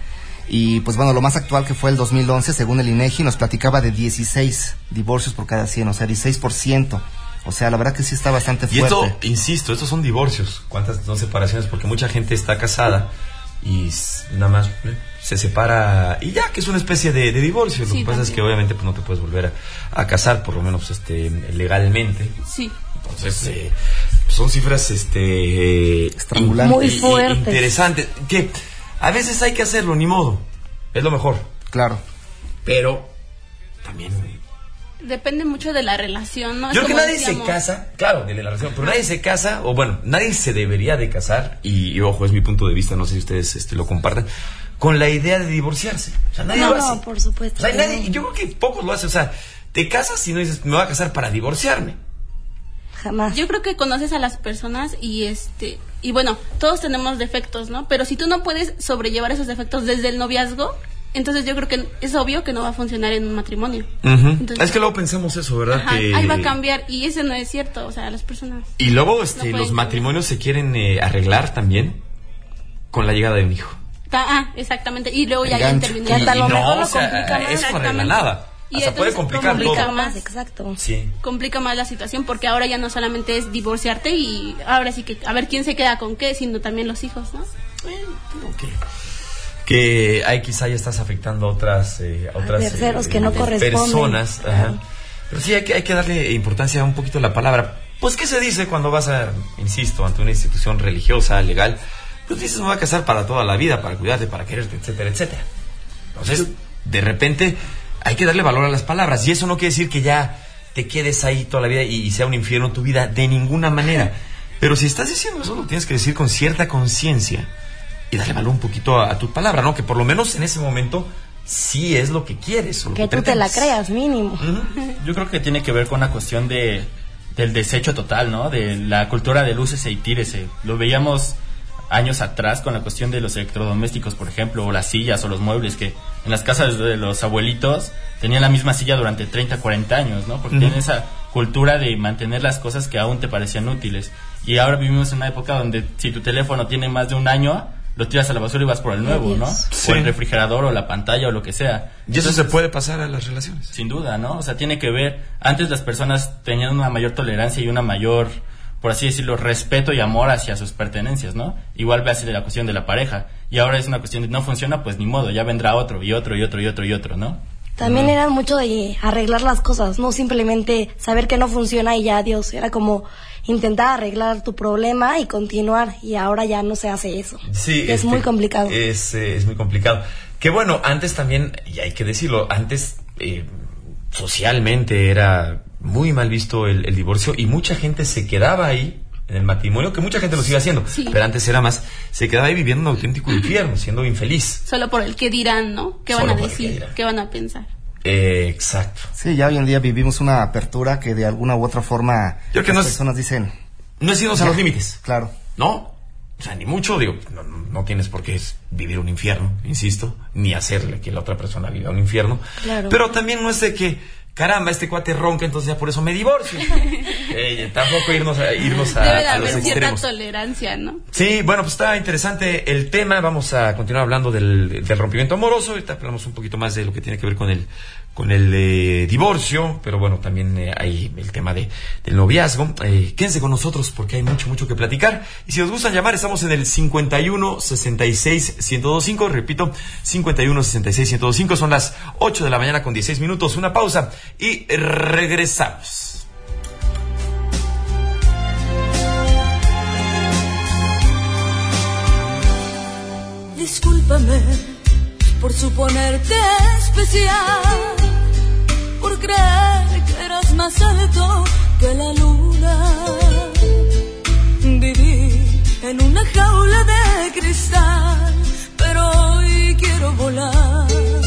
Y pues bueno, lo más actual que fue el dos mil once, según el INEGI, nos platicaba de dieciséis divorcios por cada cien, o sea, dieciséis por ciento. O sea, la verdad que sí está bastante fuerte. Y esto, insisto, estos son divorcios. ¿Cuántas son separaciones? Porque mucha gente está casada y nada más eh, se separa y ya, que es una especie de, de divorcio. Lo sí, que pasa también es que obviamente pues no te puedes volver a, a casar, por lo menos este legalmente. Sí. Entonces, eh, son cifras este estrangulantes, muy fuertes, interesantes, que a veces hay que hacerlo, ni modo. Es lo mejor. Claro. Pero también depende mucho de la relación, ¿no? Yo creo que nadie decíamos. se casa, claro, de la relación, pero nadie se casa, o bueno, nadie se debería de casar, y, y ojo, es mi punto de vista, no sé si ustedes este, lo compartan, con la idea de divorciarse. O sea, nadie no, lo hace. No, por supuesto. O sea, nadie, yo creo que pocos lo hacen. O sea, te casas y no dices, me voy a casar para divorciarme. Jamás. Yo creo que conoces a las personas y este y bueno, todos tenemos defectos, ¿no? Pero si tú no puedes sobrellevar esos defectos desde el noviazgo, Entonces yo creo que es obvio que no va a funcionar en un matrimonio. Uh-huh. Entonces, es que luego pensamos eso, ¿verdad? Ajá, que... ahí va a cambiar y eso no es cierto, o sea, las personas... Y luego este, no los matrimonios se quieren eh, arreglar también con la llegada de un hijo. Ah, exactamente, y luego ya, ya interviene. Y, y no, no, o sea, eso no arregla nada. Y hasta puede complicar complica todo. Más, exacto. Sí. Complica más la situación porque ahora ya no solamente es divorciarte y ahora sí que a ver quién se queda con qué, sino también los hijos, ¿no? Okay. Que ahí quizá ya estás afectando a otras, eh, a otras terceros eh, que no personas. Ajá. Pero sí hay que, hay que darle importancia a un poquito a la palabra. Pues, ¿qué se dice cuando vas a, insisto, ante una institución religiosa, legal? Pues dices, me voy a casar para toda la vida, para cuidarte, para quererte, etcétera, etcétera. Entonces, de repente, hay que darle valor a las palabras. Y eso no quiere decir que ya te quedes ahí toda la vida y, y sea un infierno tu vida, de ninguna manera. Pero si estás diciendo eso, lo tienes que decir con cierta conciencia y darle valor un poquito a, a tu palabra, ¿no? Que por lo menos en ese momento sí es lo que quieres. O lo que, que tú te la creas, mínimo. Uh-huh. Yo creo que tiene que ver con la cuestión de del desecho total, ¿no? De la cultura del úsese y tírese. Lo veíamos años atrás con la cuestión de los electrodomésticos, por ejemplo, o las sillas o los muebles, que en las casas de los abuelitos tenían la misma silla durante treinta, cuarenta años, ¿no? Porque uh-huh. tienen esa cultura de mantener las cosas que aún te parecían útiles. Y ahora vivimos en una época donde si tu teléfono tiene más de un año, lo tiras a la basura y vas por el nuevo, ¿no? Sí. O el refrigerador o la pantalla o lo que sea. Y eso Entonces, se puede pasar a las relaciones. Sin duda, ¿no? O sea, tiene que ver, antes las personas tenían una mayor tolerancia y una mayor, por así decirlo, respeto y amor hacia sus pertenencias, ¿no? Igual ve así de la cuestión de la pareja. Y ahora es una cuestión de no funciona, pues ni modo, ya vendrá otro y otro y otro y otro y otro, ¿no? También uh-huh. era mucho de arreglar las cosas, no simplemente saber que no funciona y ya adiós. Era como intentar arreglar tu problema y continuar, y ahora ya no se hace eso. Sí, es este, muy complicado. Es, eh, es muy complicado. Que bueno, antes también, y hay que decirlo, antes eh, socialmente era muy mal visto el, el divorcio y mucha gente se quedaba ahí en el matrimonio, que mucha gente lo sigue haciendo, sí. pero antes era más, se quedaba ahí viviendo un auténtico infierno, siendo infeliz. Solo por el que dirán, ¿no? ¿Qué Solo van a decir? ¿Qué van a pensar? Eh, exacto. Sí, ya hoy en día vivimos una apertura que de alguna u otra forma Yo que las no personas es, dicen... No es irnos a los límites. Claro. ¿No? O sea, ni mucho, digo, no, no tienes por qué vivir un infierno, insisto, ni hacerle que la otra persona viva un infierno. Claro. Pero también no es de que, caramba, este cuate ronca, entonces ya por eso me divorcio. eh, tampoco irnos a, irnos a, Debe de a haber los cierta extremos. tolerancia, ¿no? Sí, bueno, pues está interesante el tema. Vamos a continuar hablando del, del rompimiento amoroso. Ahorita hablamos un poquito más de lo que tiene que ver con el con el eh, divorcio, pero bueno, también eh, hay el tema de del noviazgo. Eh, quédense con nosotros porque hay mucho, mucho que platicar. Y si os gustan llamar, estamos en el cincuenta y uno, sesenta y seis, ciento veinticinco. Repito, cincuenta y uno, sesenta y seis, ciento veinticinco. Son las ocho de la mañana con dieciséis minutos. Una pausa y regresamos. Discúlpame por suponerte especial, por creer que eras más alto que la luna. Viví en una jaula de cristal, pero hoy quiero volar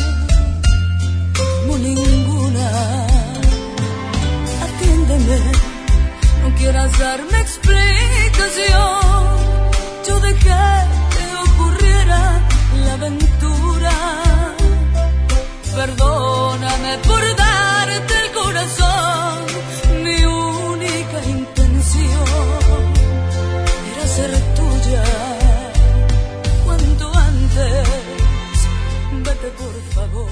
como ninguna. Atiéndeme, no quieras darme explicación. Yo dejé que ocurriera la aventura. Perdóname por darte el corazón. Mi única intención era ser tuya. Cuanto antes, vete por favor.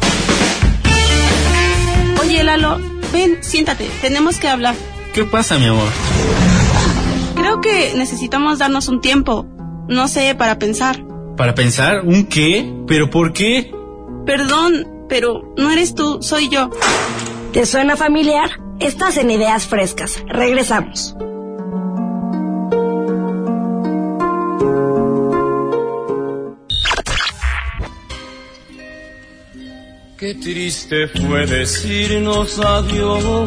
Oye, Lalo, ven, siéntate, tenemos que hablar. ¿Qué pasa, mi amor? Creo que necesitamos darnos un tiempo, no sé, para pensar. ¿Para pensar? ¿Un qué? ¿Pero por qué? Perdón, pero no eres tú, soy yo. ¿Te suena familiar? Estás en Ideas Frescas. Regresamos. Qué triste fue decirnos adiós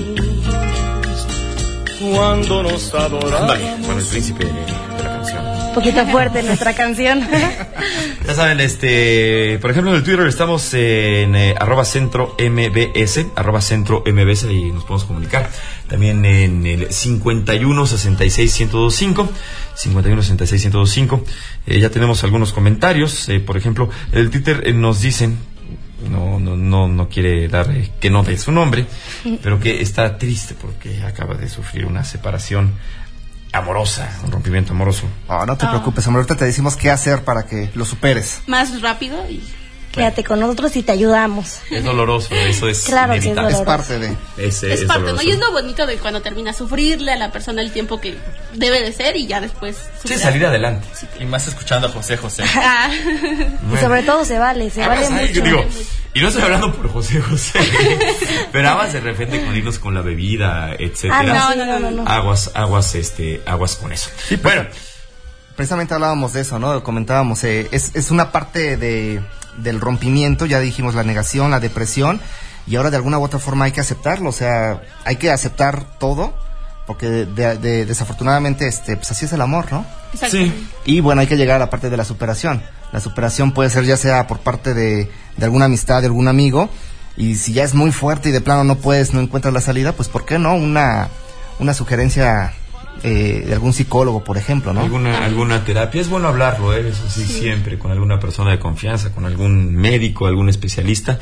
cuando nos adorábamos. Ándale, bueno, el príncipe de la canción. Un poquito fuerte nuestra canción. Ya saben, este, por ejemplo, en el Twitter estamos en eh, arroba centro mbs, arroba centro mbs, y nos podemos comunicar. También en el cincuenta y uno sesenta y seis ciento veinticinco, cincuenta y uno sesenta y seis ciento veinticinco. Eh, ya tenemos algunos comentarios. Eh, por ejemplo, en el Twitter eh, nos dicen, no, no, no, no quiere dar eh, que no dé su nombre, pero que está triste porque acaba de sufrir una separación amorosa, un rompimiento amoroso. Oh, no te oh. preocupes, amor, ahorita te decimos qué hacer para que lo superes. Más rápido y... Quédate con nosotros y te ayudamos. Es doloroso, eso es claro que es, es parte de... Es, es, es parte, doloroso. ¿No? Y es lo bonito de cuando termina sufrirle a la persona el tiempo que debe de ser y ya después... Sí, salir adelante. Sí, y más escuchando a José José. Y sobre todo se vale, se vale Además, mucho. Digo, y no estoy hablando por José José, pero aguas de repente con irnos con la bebida, etcétera. Ah, no, no, no, no, no. Aguas, aguas, este, aguas con eso. Sí, bueno, precisamente hablábamos de eso, ¿no? Comentábamos, eh, es, es una parte de... del rompimiento, ya dijimos la negación, la depresión, y ahora de alguna u otra forma hay que aceptarlo, o sea, hay que aceptar todo, porque de, de, de, desafortunadamente este pues así es el amor, ¿no? Exacto. Sí. Y bueno, hay que llegar a la parte de la superación. La superación puede ser ya sea por parte de, de alguna amistad, de algún amigo, y si ya es muy fuerte y de plano no puedes, no encuentras la salida, pues ¿por qué no? Una, una sugerencia Eh, de algún psicólogo, por ejemplo, ¿no? Alguna, alguna terapia, es bueno hablarlo, ¿eh? Eso sí, sí, siempre, con alguna persona de confianza, con algún médico, algún especialista,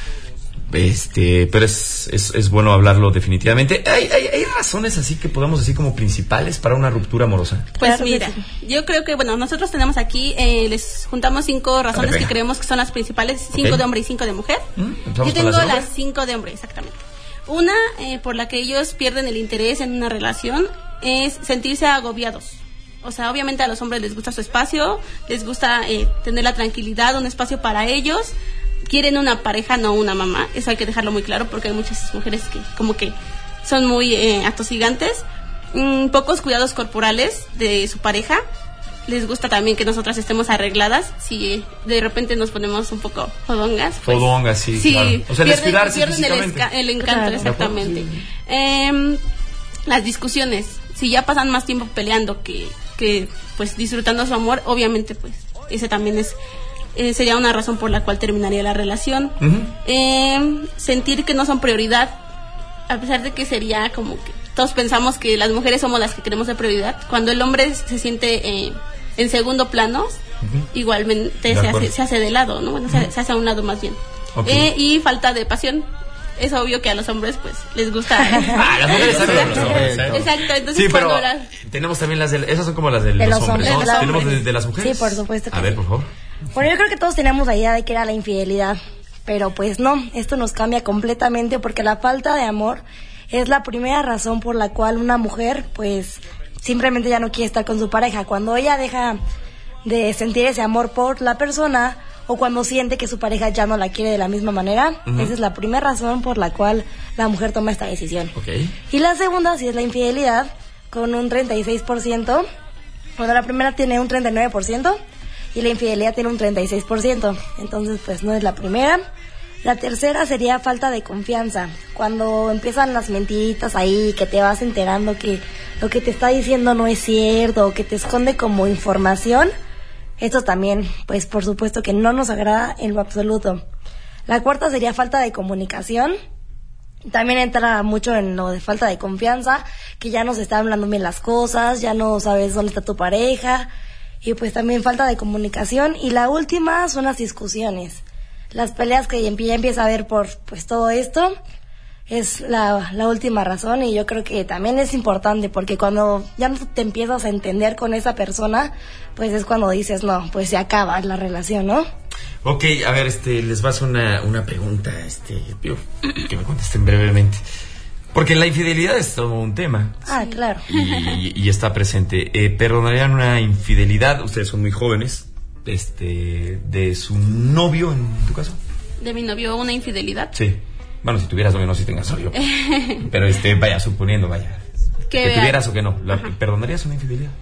este, pero es, es, es bueno hablarlo definitivamente. ¿Hay, hay, hay razones así que podamos decir como principales para una ruptura amorosa? Pues mira, yo creo que, bueno, nosotros tenemos aquí, eh, les juntamos cinco razones ver, que creemos que son las principales, cinco okay. de hombre y cinco de mujer. ¿Mm? Yo tengo las, las cinco de hombre, exactamente. Una, eh, por la que ellos pierden el interés en una relación, es sentirse agobiados. O sea, obviamente a los hombres les gusta su espacio, les gusta eh, tener la tranquilidad, un espacio para ellos. Quieren una pareja, no una mamá. Eso hay que dejarlo muy claro porque hay muchas mujeres que como que son muy eh, atosigantes. Mm, pocos cuidados corporales de su pareja. Les gusta también que nosotras estemos arregladas. Si de repente nos ponemos un poco fodongas. Pues, fodongas, sí, sí, claro. O sea, pierden, descuidarse pierden el, esca- el encanto, claro. Exactamente. Sí. Eh, las discusiones. Si ya pasan más tiempo peleando que, que pues disfrutando su amor, obviamente pues ese también es eh, sería una razón por la cual terminaría la relación. Uh-huh. Eh, sentir que no son prioridad, a pesar de que sería como que todos pensamos que las mujeres somos las que queremos ser prioridad. Cuando el hombre se siente eh, en segundo plano, uh-huh. igualmente se hace, se hace de lado, ¿no? Bueno, uh-huh. se, se hace a un lado más bien. Okay. Eh, y falta de pasión. Es obvio que a los hombres pues les gusta. Ah, las mujeres también. Exacto. Exacto. Entonces, sí, pero la... tenemos también las de, esas son como las de, de los, los hombres, hombres, ¿no? Tenemos de, de las mujeres. Sí, por supuesto. Que a ver, por favor. Bueno, yo creo que todos tenemos la idea de que era la infidelidad, pero pues no, esto nos cambia completamente porque la falta de amor es la primera razón por la cual una mujer pues simplemente ya no quiere estar con su pareja. Cuando ella deja de sentir ese amor por la persona o cuando siente que su pareja ya no la quiere de la misma manera, uh-huh. esa es la primera razón por la cual la mujer toma esta decisión. Okay. Y la segunda sí es la infidelidad, con un treinta y seis por ciento. Bueno, la primera tiene un treinta y nueve por ciento y la infidelidad tiene un treinta y seis por ciento. Entonces, pues no es la primera. La tercera sería falta de confianza. Cuando empiezan las mentiritas ahí, que te vas enterando que lo que te está diciendo no es cierto, o que te esconde como información, esto también, pues por supuesto que no nos agrada en lo absoluto. La cuarta sería falta de comunicación. También entra mucho en lo de falta de confianza, que ya no se están hablando bien las cosas, ya no sabes dónde está tu pareja, y pues también falta de comunicación. Y la última son las discusiones. Las peleas que ya empieza a haber por pues todo esto es la, la última razón, y yo creo que también es importante porque cuando ya no te empiezas a entender con esa persona, pues es cuando dices, no, pues se acaba la relación, ¿no? Ok, a ver, este, les va a hacer una, una pregunta, este, yo, que me contesten brevemente. Porque la infidelidad es todo un tema. Ah, claro. Y, y está presente. Eh, ¿Perdonarían una infidelidad? Ustedes son muy jóvenes. Este, de su novio, en tu caso. ¿De mi novio una infidelidad? Sí. Bueno, si tuvieras novio, no si tengas novio. Pero este, vaya, suponiendo, vaya. Que vea. Tuvieras o que no. ¿La, ¿Perdonarías una infidelidad?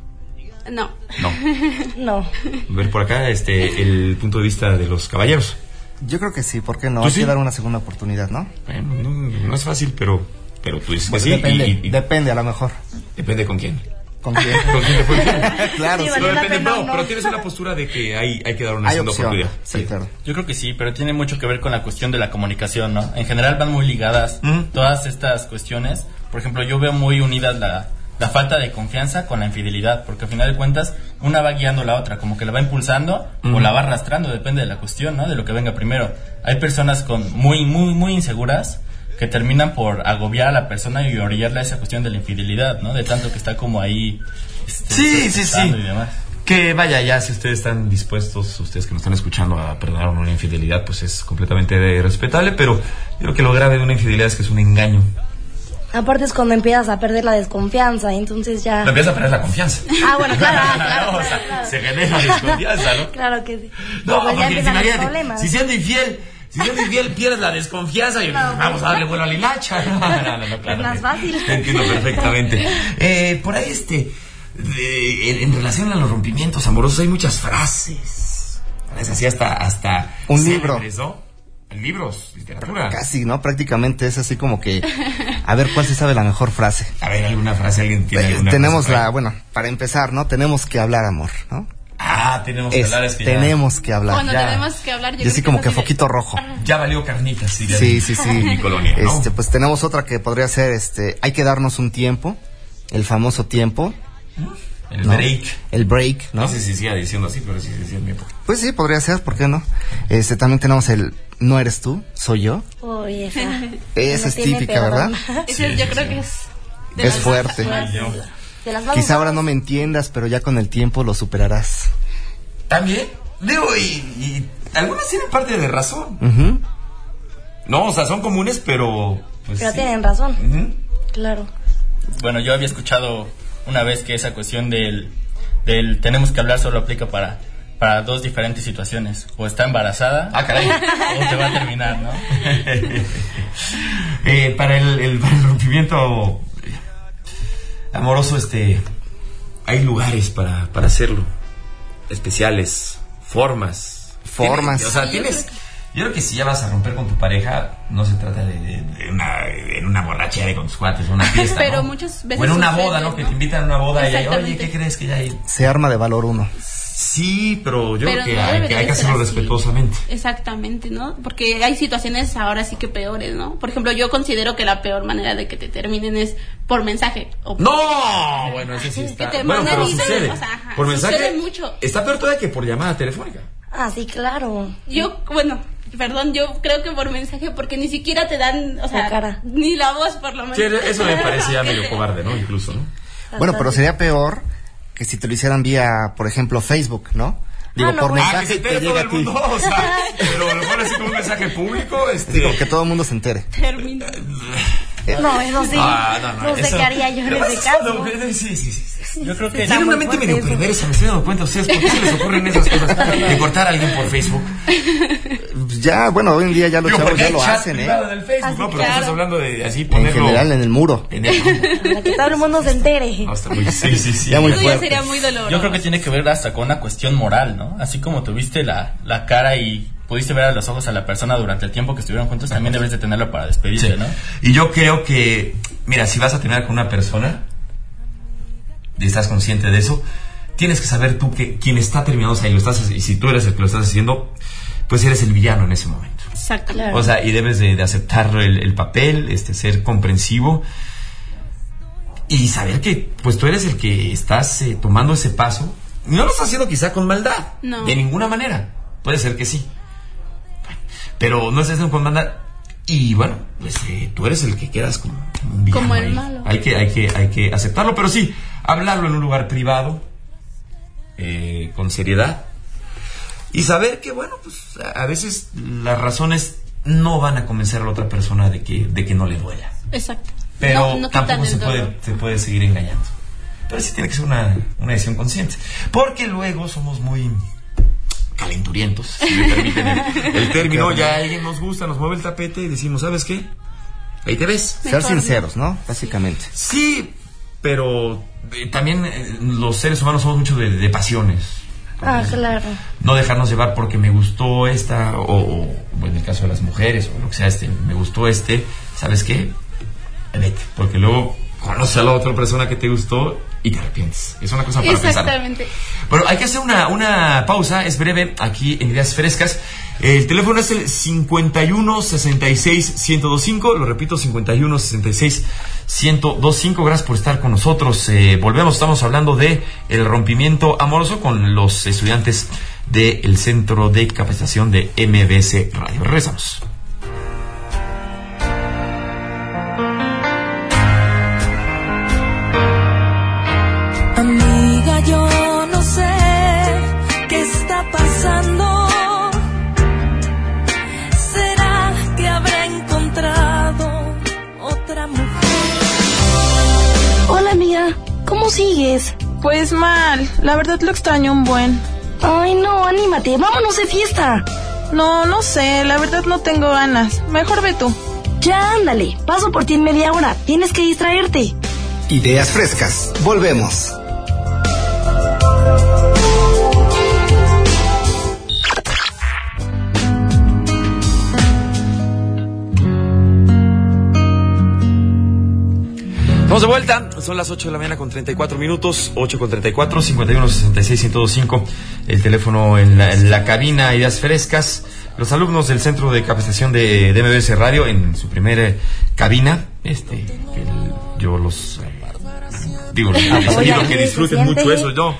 No. No. No. Ver por acá este el punto de vista de los caballeros. Yo creo que sí, ¿por qué no? Hay sí? que dar una segunda oportunidad, ¿no? Bueno, no, no es fácil, pero pero tú dices pues que sí. Depende, y, y, depende a lo mejor. Depende con quién. ¿Con quién? ¿Con quién te fue bien? Claro, sí, sí. No, depende, Pena, no, no. pero tienes una postura de que hay, hay que dar una Hay segunda opción. oportunidad. Sí, claro. Yo creo que sí, pero tiene mucho que ver con la cuestión de la comunicación, ¿no? En general van muy ligadas ¿Mm? todas estas cuestiones. Por ejemplo, yo veo muy unidas la, la falta de confianza con la infidelidad, porque al final de cuentas una va guiando a la otra, como que la va impulsando ¿Mm? o la va arrastrando, depende de la cuestión, ¿no? De lo que venga primero. Hay personas con muy, muy, muy inseguras que terminan por agobiar a la persona y orillarle a esa cuestión de la infidelidad, ¿no? De tanto que está como ahí... Este, sí, sí, sí. Y demás. Que vaya, ya si ustedes están dispuestos, ustedes que nos están escuchando, a perdonar una infidelidad, pues es completamente respetable, pero yo creo que lo grave de una infidelidad es que es un engaño. Aparte es cuando empiezas a perder la desconfianza, entonces ya... No empiezas a perder la confianza. Ah, bueno, claro, claro, no, claro, o sea, claro. Se genera desconfianza, ¿no? Claro que sí. No, pues ya porque empiezan los imagínate, problemas. si siendo infiel... Si siendo infiel pierdes la desconfianza y No, vamos a darle vuelo a la hilacha. No, no, no, no, claro. Es más fácil. Te entiendo perfectamente. Eh, por ahí, este, de, en, en relación a los rompimientos amorosos hay muchas frases. Es así hasta, hasta un libro. ¿No? Libros, literatura. Casi, ¿no? Prácticamente es así como que a ver cuál se sabe la mejor frase. A ver, alguna frase, alguien tiene eh, alguna Tenemos frase, la, bueno, para empezar, ¿no? Tenemos que hablar, amor, ¿no? Ah, tenemos que es, hablar, es que tenemos ya... que hablar. Cuando ya. tenemos que hablar, yo y así como que foquito rojo. Ya valió carnitas, sí. Sí, sí, sí. Mi colonia, ¿no? Este, pues tenemos otra que podría ser, este, hay que darnos un tiempo, el famoso tiempo. El ¿no? break. El break, ¿no? No sé si siga diciendo así, pero sí se decía tiempo. Pues sí, podría ser, ¿por qué no? Este, también tenemos el no eres tú, soy yo. Uy, esa. Esa es típica, ¿verdad? Eso yo creo que es... de es fuerte. De las Quizá ahora no me entiendas, pero ya con el tiempo lo superarás. También, digo, y, y algunas tienen parte de razón. Uh-huh. No, o sea, son comunes, pero... Pues, pero sí. tienen razón. Uh-huh. Claro. Bueno, yo había escuchado una vez que esa cuestión del, del tenemos que hablar solo aplica para, para dos diferentes situaciones. O está embarazada, ah, caray. o te va a terminar, ¿no? eh, para, el, el, para el rompimiento amoroso, este, hay lugares para, para hacerlo. Especiales, formas. Formas. ¿Tienes, o sea, tienes... Yo creo que si ya vas a romper con tu pareja, no se trata de, de, de una, en una borrachera con tus cuates, una fiesta, pero ¿no? muchas veces o en una sucede, boda, ¿no? ¿no? Que te invitan a una boda y hay, oye, ¿qué crees que ya hay? Se arma de valor uno. Sí, pero yo pero creo que, no hay, que hay que hacerlo así. respetuosamente. Exactamente, ¿no? Porque hay situaciones ahora sí que peores, ¿no? Por ejemplo, yo considero que la peor manera de que te terminen es por mensaje. O por... ¡No! Bueno, ese sí está... Que te bueno, pero y sucede. Te... O sea, ajá, por mensaje sucede mucho. Está peor todavía que por llamada telefónica. Ah, sí, claro. Yo, bueno... Perdón, yo creo que por mensaje, porque ni siquiera te dan, o sea, la cara. Ni la voz por lo menos. Sí, eso me parece ya medio cobarde, ¿no? Incluso, ¿no? Bueno, pero sería peor que si te lo hicieran vía, por ejemplo, Facebook, ¿no? Digo, ah, no, por bueno. mensaje ah, que se te entere llega todo a el ti. mundo, o sea, pero lo pones así como un mensaje público, este... Digo, que todo el mundo se entere. Termina. No, eso sí. Ah, no, no, no sé eso... qué haría yo en ese caso. No, sí, sí, sí, sí. Yo creo que... Tiene una mente medio perversa, me estoy dando cuenta. ¿Ustedes por qué se les ocurren esas cosas? De cortar a alguien por Facebook. Ya, bueno, hoy en día ya los Digo, chavos ya lo chat hacen, ¿eh? Del Facebook, así, no, pero claro. estás hablando de así En ponerlo... general, en el muro. En el muro. Para que todo el mundo se entere. No, está muy... Sí, sí, sí. Ya muy Eso ya fuerte. sería muy doloroso. Yo creo que tiene que ver hasta con una cuestión moral, ¿no? Así como tuviste la, la cara y pudiste ver a los ojos a la persona durante el tiempo que estuvieron juntos, también debes de tenerlo para despedirse, Sí. ¿no? Y yo creo que, mira, si vas a terminar con una persona y estás consciente de eso, tienes que saber tú que quien está terminando, o sea, y, lo estás, y si tú eres el que lo estás haciendo, pues eres el villano en ese momento. Exacto. Claro. O sea, y debes de, de aceptar el, el papel, este, ser comprensivo y saber que pues tú eres el que estás eh, tomando ese paso. No lo estás haciendo quizá con maldad, No. de ninguna manera. Puede ser que sí, pero no estás haciendo con maldad. Y bueno, pues eh, tú eres el que quedas como, como un villano. Como el ahí. malo. Hay que, hay que, hay que aceptarlo, pero sí, hablarlo en un lugar privado, eh, con seriedad. Y saber que, bueno, pues a veces las razones no van a convencer a la otra persona de que, de que no le duela. Exacto. Pero No, no quitan tampoco el se puede, dolor. se puede seguir engañando. Pero sí tiene que ser una, una decisión consciente. Porque luego somos muy calenturientos, si me permiten el, el término. Ya alguien nos gusta, nos mueve el tapete y decimos, ¿sabes qué? Ahí te ves. Ser sinceros, ¿no? Básicamente. Sí, pero eh, también eh, los seres humanos somos mucho de, de pasiones. Ah, claro. No dejarnos llevar porque me gustó esta, o, o en el caso de las mujeres, o lo que sea, este, me gustó este, ¿sabes qué? Vete, porque luego conoce a la otra persona que te gustó y te arrepientes. Es una cosa para Exactamente. pensar. Bueno, hay que hacer una, una pausa, es breve, aquí en Ideas Frescas. El teléfono es el cincuenta y uno sesenta y seis ciento veinticinco, lo repito, cincuenta y uno sesenta y seis ciento veinticinco. Gracias por estar con nosotros. Eh, volvemos, estamos hablando de el rompimiento amoroso con los estudiantes del Centro de Capacitación de M B S Radio. Regresamos. Amiga, yo no sé qué está pasando. ¿Será que habrá encontrado otra mujer? Hola, amiga. ¿Cómo sigues? Pues mal. La verdad lo extraño un buen. Ay, no, anímate. Vámonos de fiesta. No, no sé. La verdad no tengo ganas. Mejor ve tú. Ya, ándale. Paso por ti en media hora. Tienes que distraerte. Ideas Frescas. Volvemos. Estamos de vuelta, son las ocho de la mañana con treinta y cuatro minutos, ocho con treinta y cuatro, cincuenta y uno sesenta y seis ciento veinticinco, el teléfono en la, en la cabina, Ideas Frescas. Los alumnos del Centro de Capacitación de, de M B S Radio en su primera cabina, este, que el, yo los eh, digo, les que disfruten mucho eso, yo.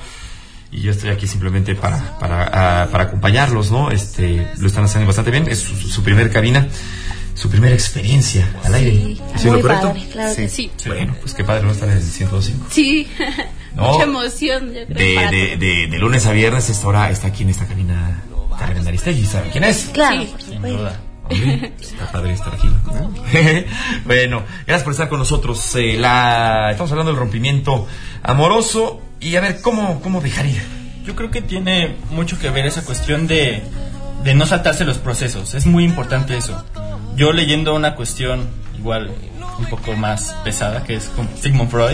Y yo estoy aquí simplemente para, para, uh, para acompañarlos, ¿no? Este, lo están haciendo bastante bien, es su, su primer cabina. Su primera experiencia al aire. Sí, ¿Es lo correcto? Padre, claro sí. Que sí. Bueno, pues qué padre no estar en el ciento veinticinco. Sí, ¿no? Mucha emoción, yo creo. De, de, de, de lunes a viernes esta hora está aquí en esta cabina Carmen Aristegui. ¿Sabe quién es? Claro, sí, por supuesto. Está padre estar aquí, ¿no? Bueno, gracias por estar con nosotros. Eh, la, estamos hablando del rompimiento amoroso y a ver, ¿cómo, cómo dejar ir? Yo creo que tiene mucho que ver esa cuestión de, de no saltarse los procesos. Es muy importante eso. Yo leyendo una cuestión igual un poco más pesada, que es con Sigmund Freud,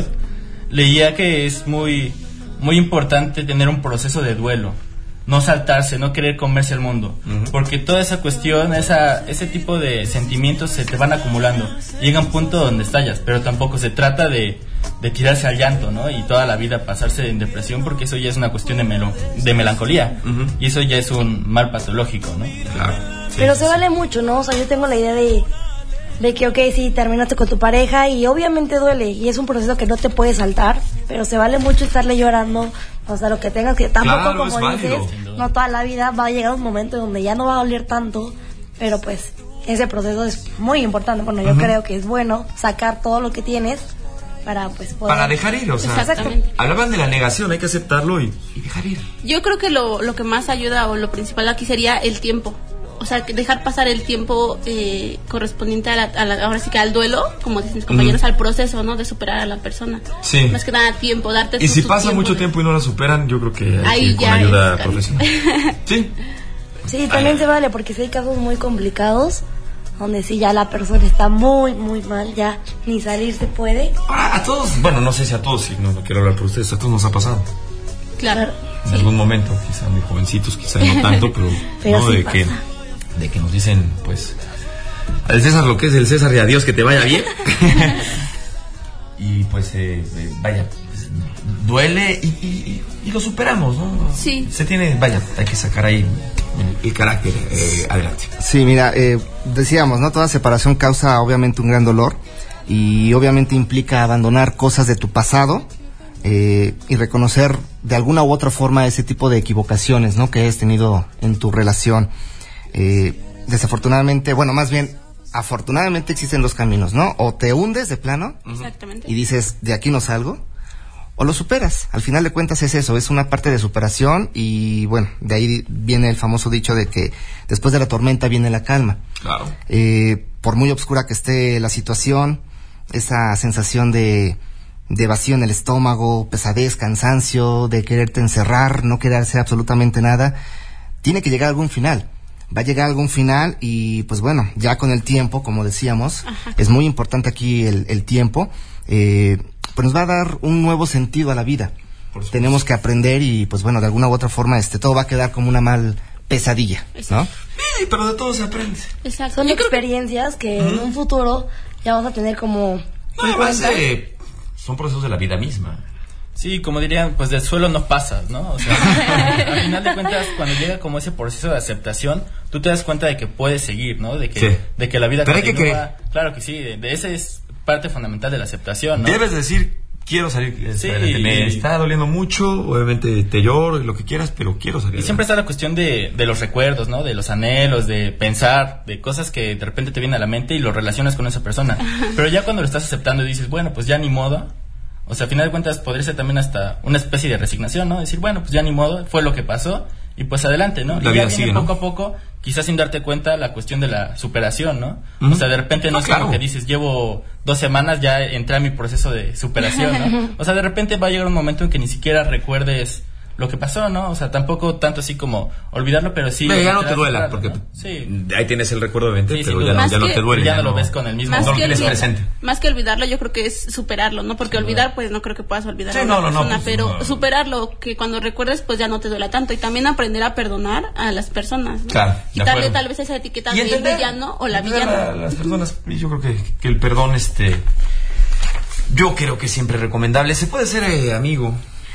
leía que es muy, muy importante tener un proceso de duelo, no saltarse, no querer comerse el mundo, uh-huh. porque toda esa cuestión, esa, ese tipo de sentimientos se te van acumulando, llega un punto donde estallas, pero tampoco se trata de, de tirarse al llanto, ¿no? Y toda la vida pasarse en depresión, porque eso ya es una cuestión de, melo, de melancolía, uh-huh. y eso ya es un mal patológico, ¿no? Claro. Sí. Pero se vale mucho, ¿no? O sea, yo tengo la idea de, de que, ok, sí, terminaste con tu pareja y obviamente duele y es un proceso que no te puedes saltar, pero se vale mucho estarle llorando, o sea, lo que tengas que... Tampoco, claro, como dices, no toda la vida va a llegar un momento donde ya no va a doler tanto, pero pues ese proceso es muy importante. Bueno, yo uh-huh. creo que es bueno sacar todo lo que tienes para pues poder... Para dejar ir, o sea, hablaban de la negación, hay que aceptarlo y, y dejar ir. Yo creo que lo, lo que más ayuda o lo principal aquí sería el tiempo. O sea, dejar pasar el tiempo eh, correspondiente a la, a la, ahora sí que al duelo, como dicen mis compañeros, mm. al proceso, ¿no? De superar a la persona. Sí. Más que nada tiempo, darte Y tu, si tu pasa tiempo, mucho ¿no? tiempo y no la superan, yo creo que hay Ahí que ir con ayuda profesional. Sí. Sí, también Ay. se vale, porque si hay casos muy complicados, donde sí ya la persona está muy, muy mal, ya ni salir se puede. Ahora, a todos, bueno, no sé si a todos, si no, no quiero hablar por ustedes, a todos nos ha pasado. Claro. En sí. algún momento, quizá muy jovencitos, quizá no tanto, pero, pero no sí de pasa. que de que nos dicen, pues, al César lo que es el César y a Dios que te vaya bien. Y pues, eh, eh, vaya, pues, duele y, y, y lo superamos, ¿no? Sí. Se tiene, vaya, hay que sacar ahí el carácter eh, adelante. Sí, mira, eh, decíamos, ¿no? Toda separación causa obviamente un gran dolor y obviamente implica abandonar cosas de tu pasado eh, y reconocer de alguna u otra forma ese tipo de equivocaciones, ¿no? Que hayas tenido en tu relación. Eh, desafortunadamente, bueno, más bien, afortunadamente existen los caminos, ¿no? O te hundes de plano. Exactamente. Y dices, de aquí no salgo, o lo superas. Al final de cuentas es eso, es una parte de superación y bueno, de ahí viene el famoso dicho de que después de la tormenta viene la calma. Claro. Eh, por muy oscura que esté la situación, esa sensación de, de vacío en el estómago, pesadez, cansancio, de quererte encerrar, no querer hacer absolutamente nada, tiene que llegar a algún final. Va a llegar a algún final y pues bueno, ya con el tiempo, como decíamos, Ajá. es muy importante aquí el, el tiempo, eh, pues nos va a dar un nuevo sentido a la vida. Tenemos que aprender y pues bueno, de alguna u otra forma este todo va a quedar como una mal pesadilla, ¿no? Sí, pero de todo se aprende. Exacto. Son experiencias que, que en un futuro ya vas a tener como... No, además, eh, son procesos de la vida misma. Sí, como dirían, pues del suelo no pasas, ¿no? O sea, al final de cuentas, cuando llega como ese proceso de aceptación, tú te das cuenta de que puedes seguir, ¿no? De que, sí. de que la vida Pero continúa. Hay que creer. Claro que sí, de, de esa es parte fundamental de la aceptación, ¿no? Debes decir, quiero salir, sí, me está doliendo mucho, obviamente te lloro y lo que quieras, pero quiero salir. Y siempre está la cuestión de, de los recuerdos, ¿no? De los anhelos, de pensar, de cosas que de repente te vienen a la mente y lo relacionas con esa persona. Pero ya cuando lo estás aceptando y dices, bueno, pues ya ni modo. O sea, a final de cuentas podría ser también hasta una especie de resignación, ¿no? Decir, bueno, pues ya ni modo, fue lo que pasó y pues adelante, ¿no? La y vida ya viene sigue, poco ¿no? a poco, quizás sin darte cuenta, la cuestión de la superación, ¿no? Uh-huh. O sea, de repente no, no es claro. Como que dices, llevo dos semanas, ya entré a mi proceso de superación, ¿no? O sea, de repente va a llegar un momento en que ni siquiera recuerdes lo que pasó, ¿no? O sea, tampoco tanto así como olvidarlo, pero sí... Pero ya no te duela, porque ¿no? Sí. Ahí tienes el recuerdo de mente, sí, pero ya, no, ya que, no te duele. Ya, ya no no lo ves con el mismo... Más, no que, olvidar, presente. Más que olvidarlo, yo creo que es superarlo, ¿no? Porque sí, olvidar, pues no creo que puedas olvidar sí, a una no, no, persona, no, pues, pero no. superarlo, que cuando recuerdes, pues ya no te duela tanto. Y también aprender a perdonar a las personas, ¿no? Claro, quitarle tal vez esa etiqueta de villano o la villana. A las personas, yo creo que, que el perdón, este... Yo creo que siempre es recomendable. Se puede ser eh, amigo...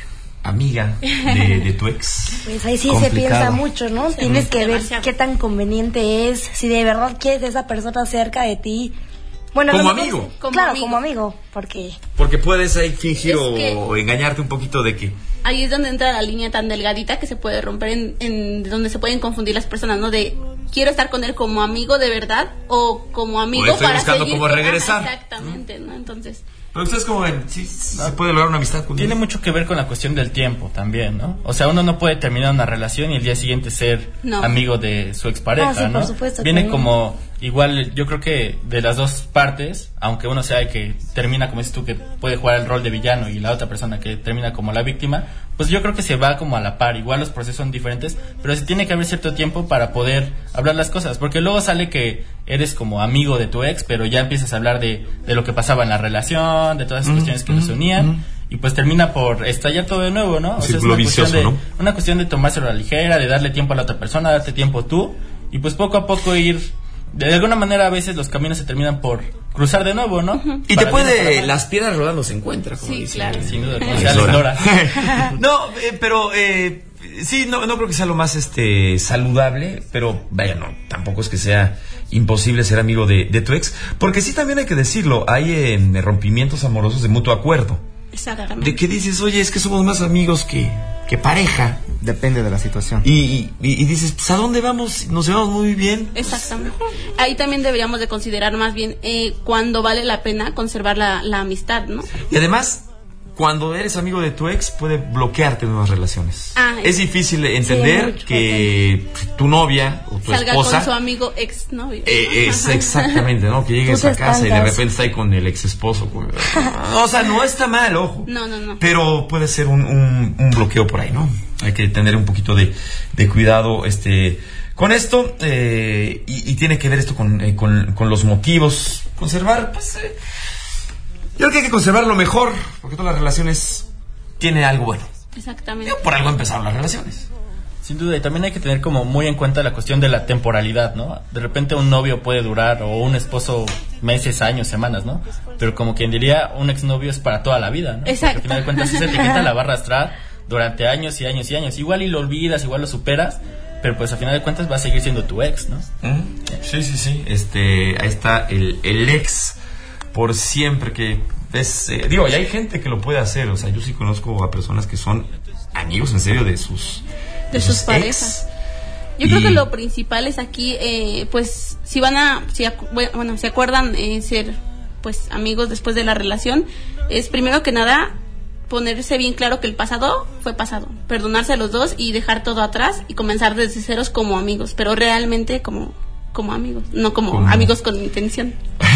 amiga de, de tu ex. Pues ahí sí complicado. Se piensa mucho, ¿no? Sí, tienes que demasiado. Ver qué tan conveniente es, si de verdad quieres a esa persona cerca de ti. Bueno, como mejor, amigo. Como claro, amigo. Como amigo, porque... Porque puedes ahí fingir o, o engañarte un poquito de que... Ahí es donde entra la línea tan delgadita que se puede romper, en, en donde se pueden confundir las personas, ¿no? De, quiero estar con él como amigo de verdad o como amigo o estoy para buscando seguir... como regresar. Ajá, exactamente, ¿no? Entonces... Pero ustedes como ven, sí, sí se puede lograr una amistad con Tiene él. mucho que ver con la cuestión del tiempo también, ¿no? O sea, uno no puede terminar una relación y el día siguiente ser no. amigo de su expareja, ah, sí, ¿no? Por supuesto, viene también. Como igual, yo creo que de las dos partes, aunque uno sea el que termina, como dices tú, que puede jugar el rol de villano y la otra persona que termina como la víctima, pues yo creo que se va como a la par. Igual los procesos son diferentes, pero sí tiene que haber cierto tiempo para poder hablar las cosas, porque luego sale que eres como amigo de tu ex, pero ya empiezas a hablar de, de lo que pasaba en la relación, de todas esas mm, cuestiones que mm, los unían, mm. y pues termina por estallar todo de nuevo, ¿no? O sea, es una, vicioso, cuestión de, ¿no? una cuestión de tomárselo a la ligera, de darle tiempo a la otra persona, darte tiempo tú, y pues poco a poco ir... De alguna manera a veces los caminos se terminan por cruzar de nuevo, ¿no? Uh-huh. Y te puede... Las piedras rodando se encuentran, como sí, dice. Claro. Sin duda, como sea Lora. No, eh, pero... Eh, sí, no, no creo que sea lo más este saludable, pero vaya, no, tampoco es que sea imposible ser amigo de, de tu ex, porque sí también hay que decirlo, hay eh, rompimientos amorosos de mutuo acuerdo. Exactamente. De que dices, oye, es que somos más amigos que, que pareja. Depende de la situación. Y, y, y dices, pues, ¿a dónde vamos? Nos llevamos muy bien. Exactamente. Ahí también deberíamos de considerar más bien eh, cuando vale la pena conservar la, la amistad, ¿no? Y además... Cuando eres amigo de tu ex, puede bloquearte nuevas relaciones. Ah, es difícil entender sí, que tu novia o tu salga esposa... con su amigo ex novio. Eh, es exactamente, ¿no? Que llegues a casa y de repente está ahí con el ex esposo. O sea, no está mal, ojo. No, no, no. Pero puede ser un, un, un bloqueo por ahí, ¿no? Hay que tener un poquito de, de cuidado este con esto. Eh, y, y tiene que ver esto con, eh, con, con los motivos. Conservar, pues... Eh, Yo creo que hay que conservar lo mejor, porque todas las relaciones tienen algo bueno. Exactamente. Por algo empezaron las relaciones. Sin duda, y también hay que tener como muy en cuenta la cuestión de la temporalidad, ¿no? De repente un novio puede durar, o un esposo, meses, años, semanas, ¿no? Pero como quien diría, un exnovio es para toda la vida, ¿no? Exacto. Porque al final de cuentas esa etiqueta la va a arrastrar durante años y años y años. Igual y lo olvidas, igual lo superas, pero pues al final de cuentas va a seguir siendo tu ex, ¿no? ¿Mm? Sí, sí, sí. Este, ahí está el, el ex por siempre que es, eh, digo, y hay gente que lo puede hacer, o sea, yo sí conozco a personas que son amigos en serio de sus de, de sus, sus parejas. Yo y... creo que lo principal es aquí, eh, pues, si van a, si acu- bueno, si acuerdan eh, ser, pues, amigos después de la relación, es primero que nada ponerse bien claro que el pasado fue pasado, perdonarse a los dos y dejar todo atrás y comenzar desde ceros como amigos, pero realmente como como amigos, no como, como... amigos con intención.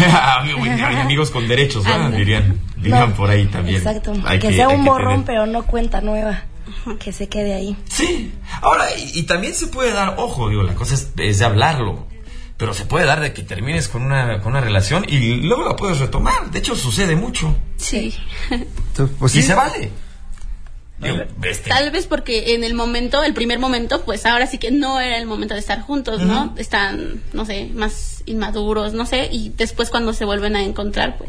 Amigos con derechos, ¿no? dirían, dirían no, por ahí también. Exacto, que, que sea un borrón tener... pero no cuenta nueva, que se quede ahí. Sí, ahora, y, y también se puede dar, ojo, digo, la cosa es, es de hablarlo, pero se puede dar de que termines con una, con una relación y luego la puedes retomar, de hecho sucede mucho. Sí. Entonces, pues sí, y se vale. Digo, este. Tal vez porque en el momento, el primer momento, pues ahora sí que no era el momento de estar juntos, ¿no? Uh-huh. Están, no sé, más inmaduros, no sé, y después cuando se vuelven a encontrar, pues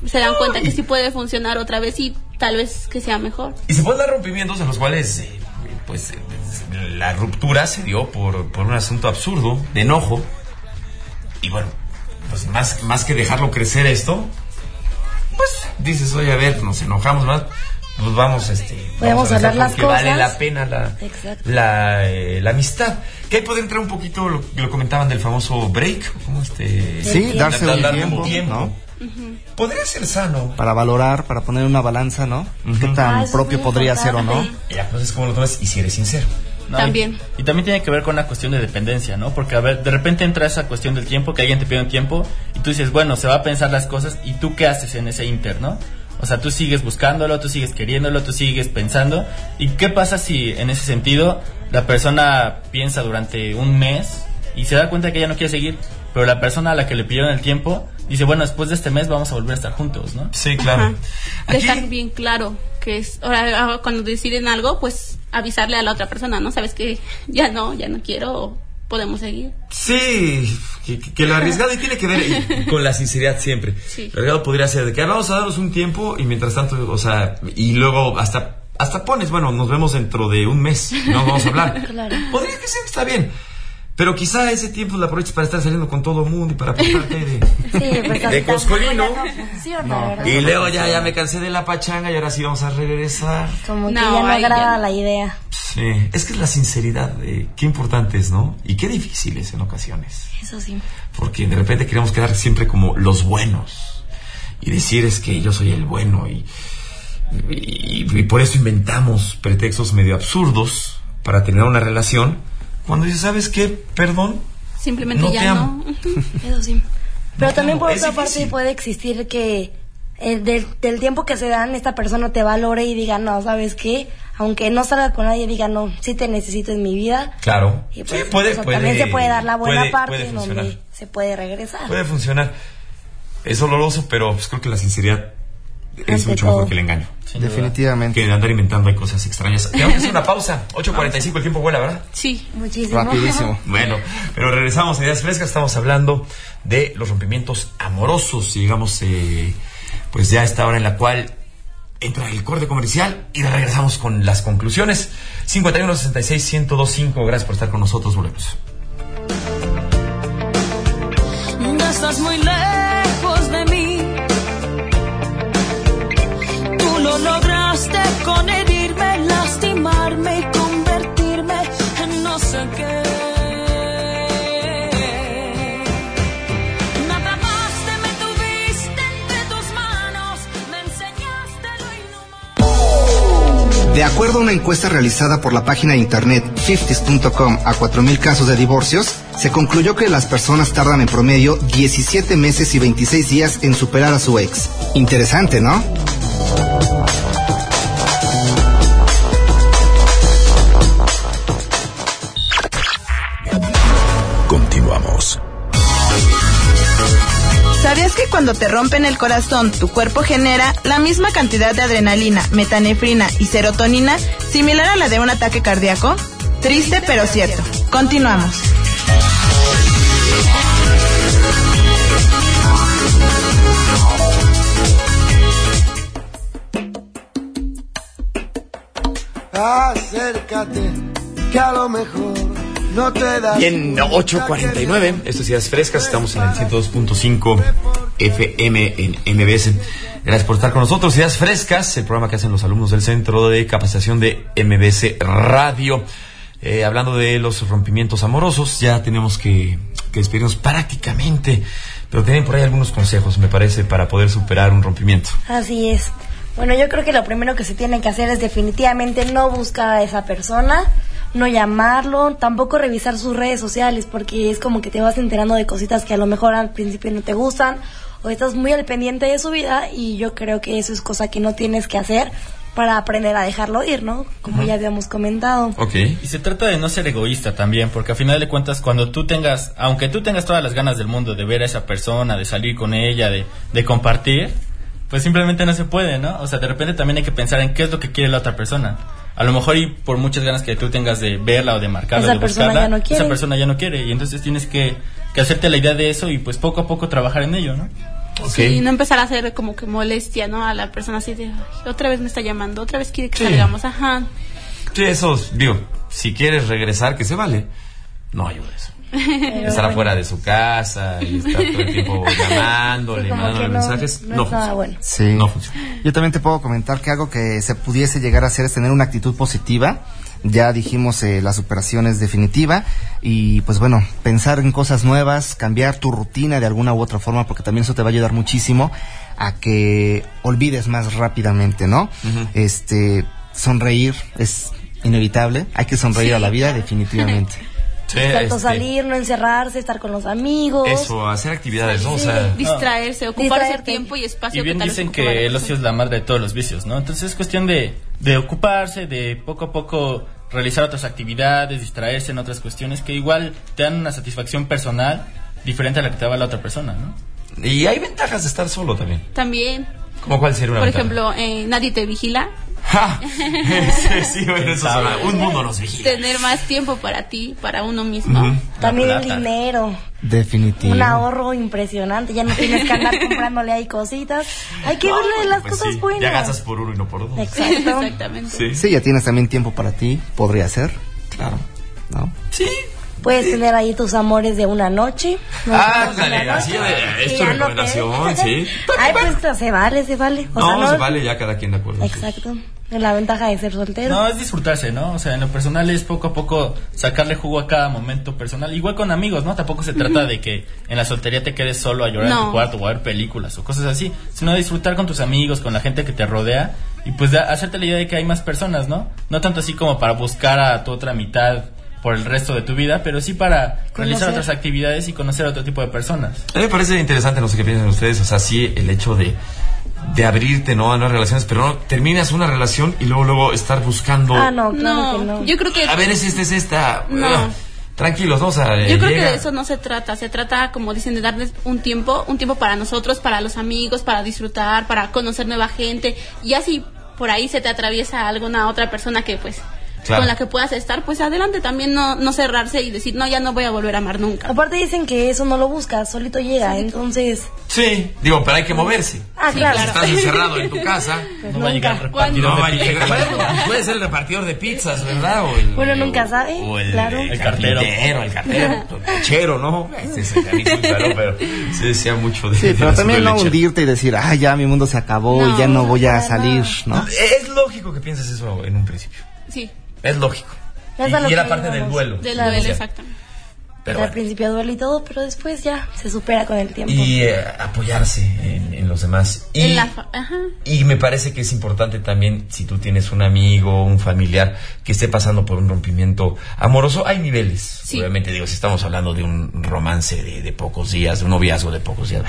se dan cuenta que sí puede funcionar otra vez y tal vez que sea mejor. Y se pueden dar rompimientos en los cuales, eh, pues, eh, la ruptura se dio por, por un asunto absurdo, de enojo. Y bueno, pues más, más que dejarlo crecer esto, pues dices, oye, a ver, nos enojamos más, pues vamos, este, podemos vamos a hablar las porque cosas. Vale la pena la, la, eh, la amistad. Que ahí puede entrar un poquito, lo, lo comentaban del famoso break, ¿cómo este? Sí, darse da, un da, tiempo, un tiempo. ¿no? Uh-huh. Podría ser sano. Para valorar, para poner una balanza, ¿no? Uh-huh. ¿Qué tan ah, propio podría ser o no? Ya, pues es como lo tomas y si eres sincero. No, también. Y, y también tiene que ver con una cuestión de dependencia, ¿no? Porque, a ver, de repente entra esa cuestión del tiempo, que alguien te pide un tiempo, y tú dices, bueno, se va a pensar las cosas, y tú qué haces en ese inter, ¿no? O sea, tú sigues buscándolo, tú sigues queriéndolo, tú sigues pensando. ¿Y qué pasa si, en ese sentido, la persona piensa durante un mes y se da cuenta que ella no quiere seguir, pero la persona a la que le pidieron el tiempo dice, bueno, después de este mes vamos a volver a estar juntos, ¿no? Sí, claro. Aquí... Dejar bien claro que es, ahora cuando deciden algo, pues avisarle a la otra persona, ¿no? Sabes que ya no, ya no quiero, podemos seguir. Sí, que, que lo arriesgado y tiene que ver con la sinceridad siempre. Sí. Lo arriesgado podría ser de que vamos a darnos un tiempo y mientras tanto, o sea, y luego hasta hasta pones, bueno, nos vemos dentro de un mes, no vamos a hablar. Claro. Podría que sí, está bien. Pero quizá ese tiempo lo aproveches para estar saliendo con todo el mundo y para aportarte de, sí, pues de coscolino. No, no, y luego ya, ya me cansé de la pachanga y ahora sí vamos a regresar. Como que no, ya no agrada ya. La idea. Sí, es que es la sinceridad, eh, qué importante es, ¿no? Y qué difícil es en ocasiones. Eso sí. Porque de repente queremos quedar siempre como los buenos y decir es que yo soy el bueno y, y, y por eso inventamos pretextos medio absurdos para tener una relación. Cuando dices, ¿sabes qué? Perdón. Simplemente no ya te amo. no. Eso sí. Pero no, también por otra difícil. Parte puede existir que el del, del tiempo que se dan, esta persona te valore y diga, no, ¿sabes qué? Aunque no salga con nadie, diga, no, sí te necesito en mi vida. Claro. Y pues, sí, puede, eso, puede, también se puede dar la buena puede, parte puede donde se puede regresar. Puede funcionar. Es doloroso, pero pues creo que la sinceridad es Ante mucho todo. Mejor que el engaño. Sin Definitivamente. Que andar inventando hay cosas extrañas. Vamos a hacer una pausa. ocho cuarenta y cinco, el tiempo vuela, ¿verdad? Sí, muchísimo. Rapidísimo. Bueno, pero regresamos a Ideas Frescas. Estamos hablando de los rompimientos amorosos. Y llegamos, eh, pues ya a esta hora en la cual entra el corte comercial y regresamos con las conclusiones. cincuenta y uno, sesenta y seis, ciento dos punto cinco. Gracias por estar con nosotros. Volvemos. Ya estás muy lejos de mí. Lo lograste con herirme, lastimarme y convertirme en no sé qué. Nada más te me tuviste entre tus manos, me enseñaste lo inhumano. De acuerdo a una encuesta realizada por la página de internet fifties punto com a cuatro mil casos de divorcios, se concluyó que las personas tardan en promedio diecisiete meses y veintiséis días en superar a su ex. Interesante, ¿no? Continuamos. ¿Sabías que cuando te rompen el corazón, tu cuerpo genera la misma cantidad de adrenalina, metanefrina y serotonina similar a la de un ataque cardíaco? Triste pero cierto. Continuamos. Acércate, que a lo mejor no te da. Bien, ocho cuarenta y nueve, esto es Ideas Frescas, estamos en el ciento dos punto cinco F M en M B S. Gracias por estar con nosotros. Ideas Frescas, el programa que hacen los alumnos del Centro de Capacitación de M B S Radio. Eh, hablando de los rompimientos amorosos, ya tenemos que, que despedirnos prácticamente, pero tienen por ahí algunos consejos, me parece, para poder superar un rompimiento. Así es. Bueno, yo creo que lo primero que se tiene que hacer es definitivamente no buscar a esa persona, no llamarlo, tampoco revisar sus redes sociales, porque es como que te vas enterando de cositas que a lo mejor al principio no te gustan, o estás muy al pendiente de su vida, y yo creo que eso es cosa que no tienes que hacer para aprender a dejarlo ir, ¿no? Como uh-huh. ya habíamos comentado. Okay. Y se trata de no ser egoísta también, porque al final de cuentas, cuando tú tengas, aunque tú tengas todas las ganas del mundo de ver a esa persona, de salir con ella, de, de compartir, pues simplemente no se puede, ¿no? O sea, de repente también hay que pensar en qué es lo que quiere la otra persona. A lo mejor y por muchas ganas que tú tengas de verla o de marcarla, esa de persona buscarla, ya no quiere. Esa persona ya no quiere, y entonces tienes que, que hacerte la idea de eso y pues poco a poco trabajar en ello, ¿no? Okay. Sí, no empezar a hacer como que molestia, ¿no? A la persona así de, otra vez me está llamando, otra vez quiere que sí. salgamos, ajá. Sí, eso, digo, si quieres regresar, que se vale. No ayuda eso. Estar afuera de su casa y estar todo el tiempo llamándole, sí, mandándole no, mensajes, no, no funciona. Bueno. Sí. No funciona. Yo también te puedo comentar que algo que se pudiese llegar a hacer es tener una actitud positiva. Ya dijimos, eh, la superación es definitiva y pues bueno, pensar en cosas nuevas, cambiar tu rutina de alguna u otra forma, porque también eso te va a ayudar muchísimo a que olvides más rápidamente, ¿no? Uh-huh. Este, sonreír es inevitable, hay que sonreír sí, a la vida claro. definitivamente. Sí, Tanto este, salir, no encerrarse, estar con los amigos. Eso, hacer actividades, sí, ¿no? O sea, distraerse, ocuparse el tiempo y espacio. Y bien que dicen que el ocio es la madre de todos los vicios, ¿no? Entonces es cuestión de, de ocuparse, de poco a poco realizar otras actividades, distraerse en otras cuestiones que igual te dan una satisfacción personal diferente a la que te da la otra persona, ¿no? Y hay ventajas de estar solo también. También. ¿Cómo cuál sería una Por ventaja? ejemplo, eh, nadie te vigila. ¡Ja! sí, sí, bueno, eso sabe. Un mundo nos vigila. Tener más tiempo para ti, para uno mismo. Uh-huh. También el dinero. Definitivo. Un ahorro impresionante. Ya no tienes que andar comprándole ahí cositas. Hay que no, verle las pues cosas sí. buenas. Ya gastas por uno y no por dos. Exacto. Exactamente. Sí. sí, ya tienes también tiempo para ti. Podría ser. Claro. ¿No? Sí. Puedes tener ahí tus amores de una noche. ¿no? Ah, dale, así de, es tu recomendación, no sí. Ay, pues se vale, se vale. O no, sea, no, se vale, ya cada quien de acuerdo. Exacto. La ventaja de ser soltero. No, es disfrutarse, ¿no? O sea, en lo personal es poco a poco sacarle jugo a cada momento personal. Igual con amigos, ¿no? Tampoco se trata de que en la soltería te quedes solo a llorar no. en tu cuarto o a ver películas o cosas así, sino de disfrutar con tus amigos, con la gente que te rodea y pues de hacerte la idea de que hay más personas, ¿no? No tanto así como para buscar a tu otra mitad por el resto de tu vida, pero sí para conocer. Realizar otras actividades y conocer a otro tipo de personas. A mí me parece interesante, no sé qué piensan ustedes, o sea, sí, el hecho de de abrirte, ¿no? A nuevas relaciones, pero no terminas una relación y luego luego estar buscando. Ah, no, claro no, que no. Yo creo que a ver, es esta, es esta. No. Uh, tranquilos, ¿no? O sea, yo creo llega. que de eso no se trata, se trata, como dicen, de darles un tiempo, un tiempo para nosotros, para los amigos, para disfrutar, para conocer nueva gente, y así por ahí se te atraviesa alguna otra persona que pues claro. con la que puedas estar, pues adelante, también no, no cerrarse y decir, no, ya no voy a volver a amar nunca. Aparte dicen que eso no lo buscas, solito llega, solito. Entonces... Sí, digo, pero hay que moverse. Ah, sí, claro. Si estás encerrado en tu casa, pues no va a llegar el repartidor no, de pizzas. Bueno, puede ser el repartidor de pizzas, ¿verdad? O el, bueno, nunca o, sabe, o el, claro. El, el cartero. El cartero, el lechero, ¿no? Este es el canicuita, ¿no? Pero se decía mucho de... Sí, de pero también no hundirte y decir, ah, ya mi mundo se acabó no, y ya no voy a salir, ¿no? Es lógico que pienses eso en un principio. Sí. Es lógico. Y, y era parte del duelo. Del duelo, exactamente. Pero bueno. Al principio duele y todo, pero después ya se supera con el tiempo. Y eh, apoyarse en, en los demás. Y, en la fa- Ajá. y me parece que es importante también, si tú tienes un amigo, un familiar que esté pasando por un rompimiento amoroso, hay niveles. Sí. Obviamente, digo, si estamos hablando de un romance de, de pocos días, de un noviazgo de pocos días,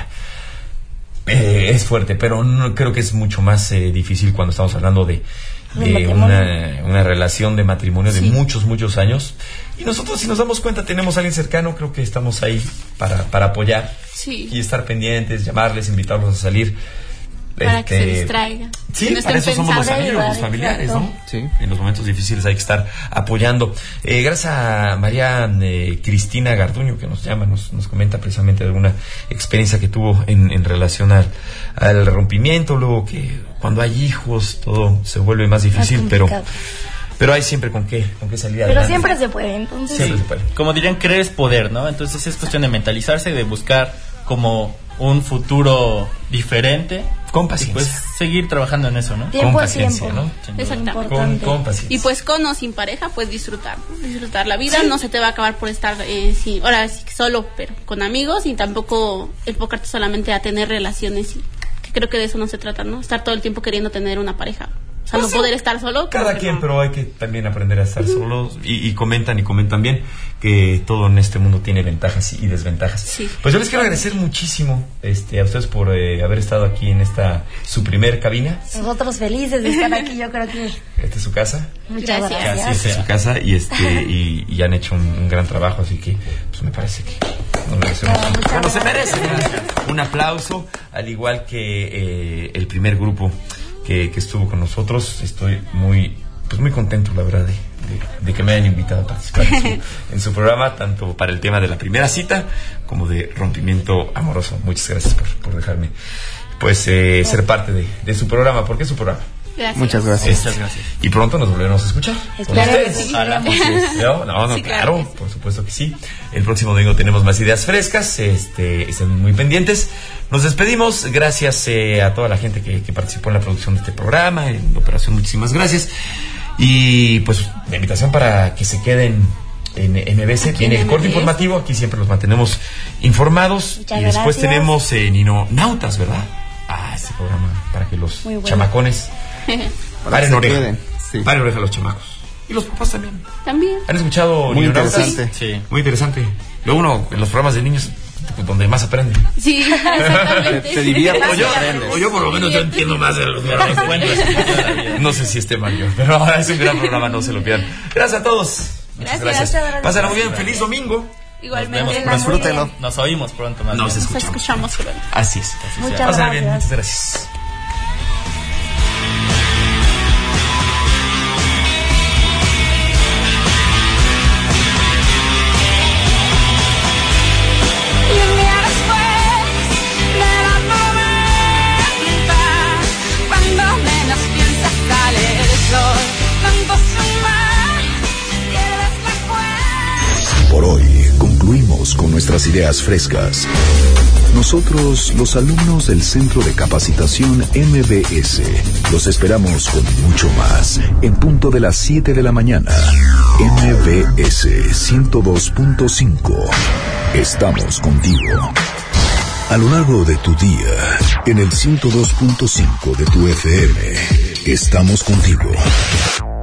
eh, es fuerte, pero no, creo que es mucho más eh, difícil cuando estamos hablando de... de una, una relación de matrimonio de sí. muchos, muchos años. Y nosotros, si nos damos cuenta, tenemos a alguien cercano, creo que estamos ahí para, para apoyar sí. y estar pendientes, llamarles, invitarlos a salir. Para este, que se distraigan. Sí, no para eso somos los amigos, los familiares, ¿no? Sí. En los momentos difíciles hay que estar apoyando. Eh, gracias a María eh, Cristina Garduño, que nos llama, nos, nos comenta precisamente de alguna experiencia que tuvo en, en relación al, al rompimiento, luego que cuando hay hijos todo se vuelve más difícil, pero pero hay siempre con qué, con qué salir adelante. Pero siempre se puede, entonces. Siempre se puede. Como dirían, creer es poder, ¿no? Entonces es cuestión de mentalizarse, de buscar como un futuro diferente. Con paciencia. Y pues seguir trabajando en eso, ¿no? Tiempo con paciencia, tiempo. ¿no? Exactamente. Con, con paciencia. Y pues con o sin pareja, pues disfrutar, ¿no? Disfrutar la vida, sí. No se te va a acabar por estar eh, sí, ahora sí, solo, pero con amigos, y tampoco enfocarte solamente a tener relaciones, y que creo que de eso no se trata, ¿no? Estar todo el tiempo queriendo tener una pareja. O sea, pues no sí. Poder estar solo. Cada quien, no. Pero hay que también aprender a estar uh-huh. solos. Y, y comentan y comentan bien que todo en este mundo tiene ventajas y desventajas. Sí. Pues yo les quiero agradecer muchísimo este, a ustedes por eh, haber estado aquí en esta, su primer cabina. Nosotros felices de estar aquí, yo creo que... Esta es su casa. Muchas gracias. gracias. Esta es su casa y, este, y, y han hecho un, un gran trabajo, así que pues me parece que nos merecemos. No, un, bueno, se merece un aplauso, al igual que eh, el primer grupo Que, que estuvo con nosotros. Estoy muy pues muy contento, la verdad, de, de, de que me hayan invitado a participar en su, en su programa, tanto para el tema de la primera cita como de rompimiento amoroso. Muchas gracias por, por dejarme pues eh, ser parte de, de su programa. ¿Por qué su programa? Gracias. Muchas gracias. Muchas gracias. Y pronto nos volveremos a escuchar. Espero que sí. ¿No? No, no, Sí, claro, claro. por supuesto que sí. El próximo domingo tenemos más ideas frescas. Este, estén muy pendientes. Nos despedimos. Gracias eh, a toda la gente que, que participó en la producción de este programa, en la operación. Muchísimas gracias. Y pues la invitación para que se queden en M B S. Aquí Tiene en el corte M B S. informativo. Aquí siempre los mantenemos informados. Muchas y después gracias. tenemos eh, Nino Nautas, ¿verdad? Ah, este programa para que los Muy bueno. chamacones Para paren que se oreja. queden, sí. Paren oreja a los chamacos. Y los papás también. También. ¿Han escuchado Muy Nionautas? interesante. Sí. Muy interesante. Luego uno, en los programas de niños, pues, donde más aprende. Sí, exactamente. Te- te diviertes O yo, y aprendes. o yo por lo menos yo entiendo más de los programas. No sé si esté mal yo, pero ahora es un gran programa, no se lo pierdan. Gracias a todos. Muchas Gracias. gracias. Gracias. Pásenla muy bien. Feliz domingo. Igualmente. Nos vemos. Disfrútenlo. Nos oímos pronto más Nos bien. Nos escuchamos. escuchamos pronto. Así es. Muchas Pásenla bien. gracias. Muchas gracias. Y un día después de la tormenta, cuando menos piensas sale el sol, tanto sumar, pierdes la cuenta. Por hoy concluimos con nuestras ideas frescas. Nosotros, los alumnos del Centro de Capacitación M B S, los esperamos con mucho más en punto de las siete de la mañana. M B S ciento dos punto cinco. Estamos contigo. A lo largo de tu día, en el ciento dos punto cinco de tu F M, estamos contigo.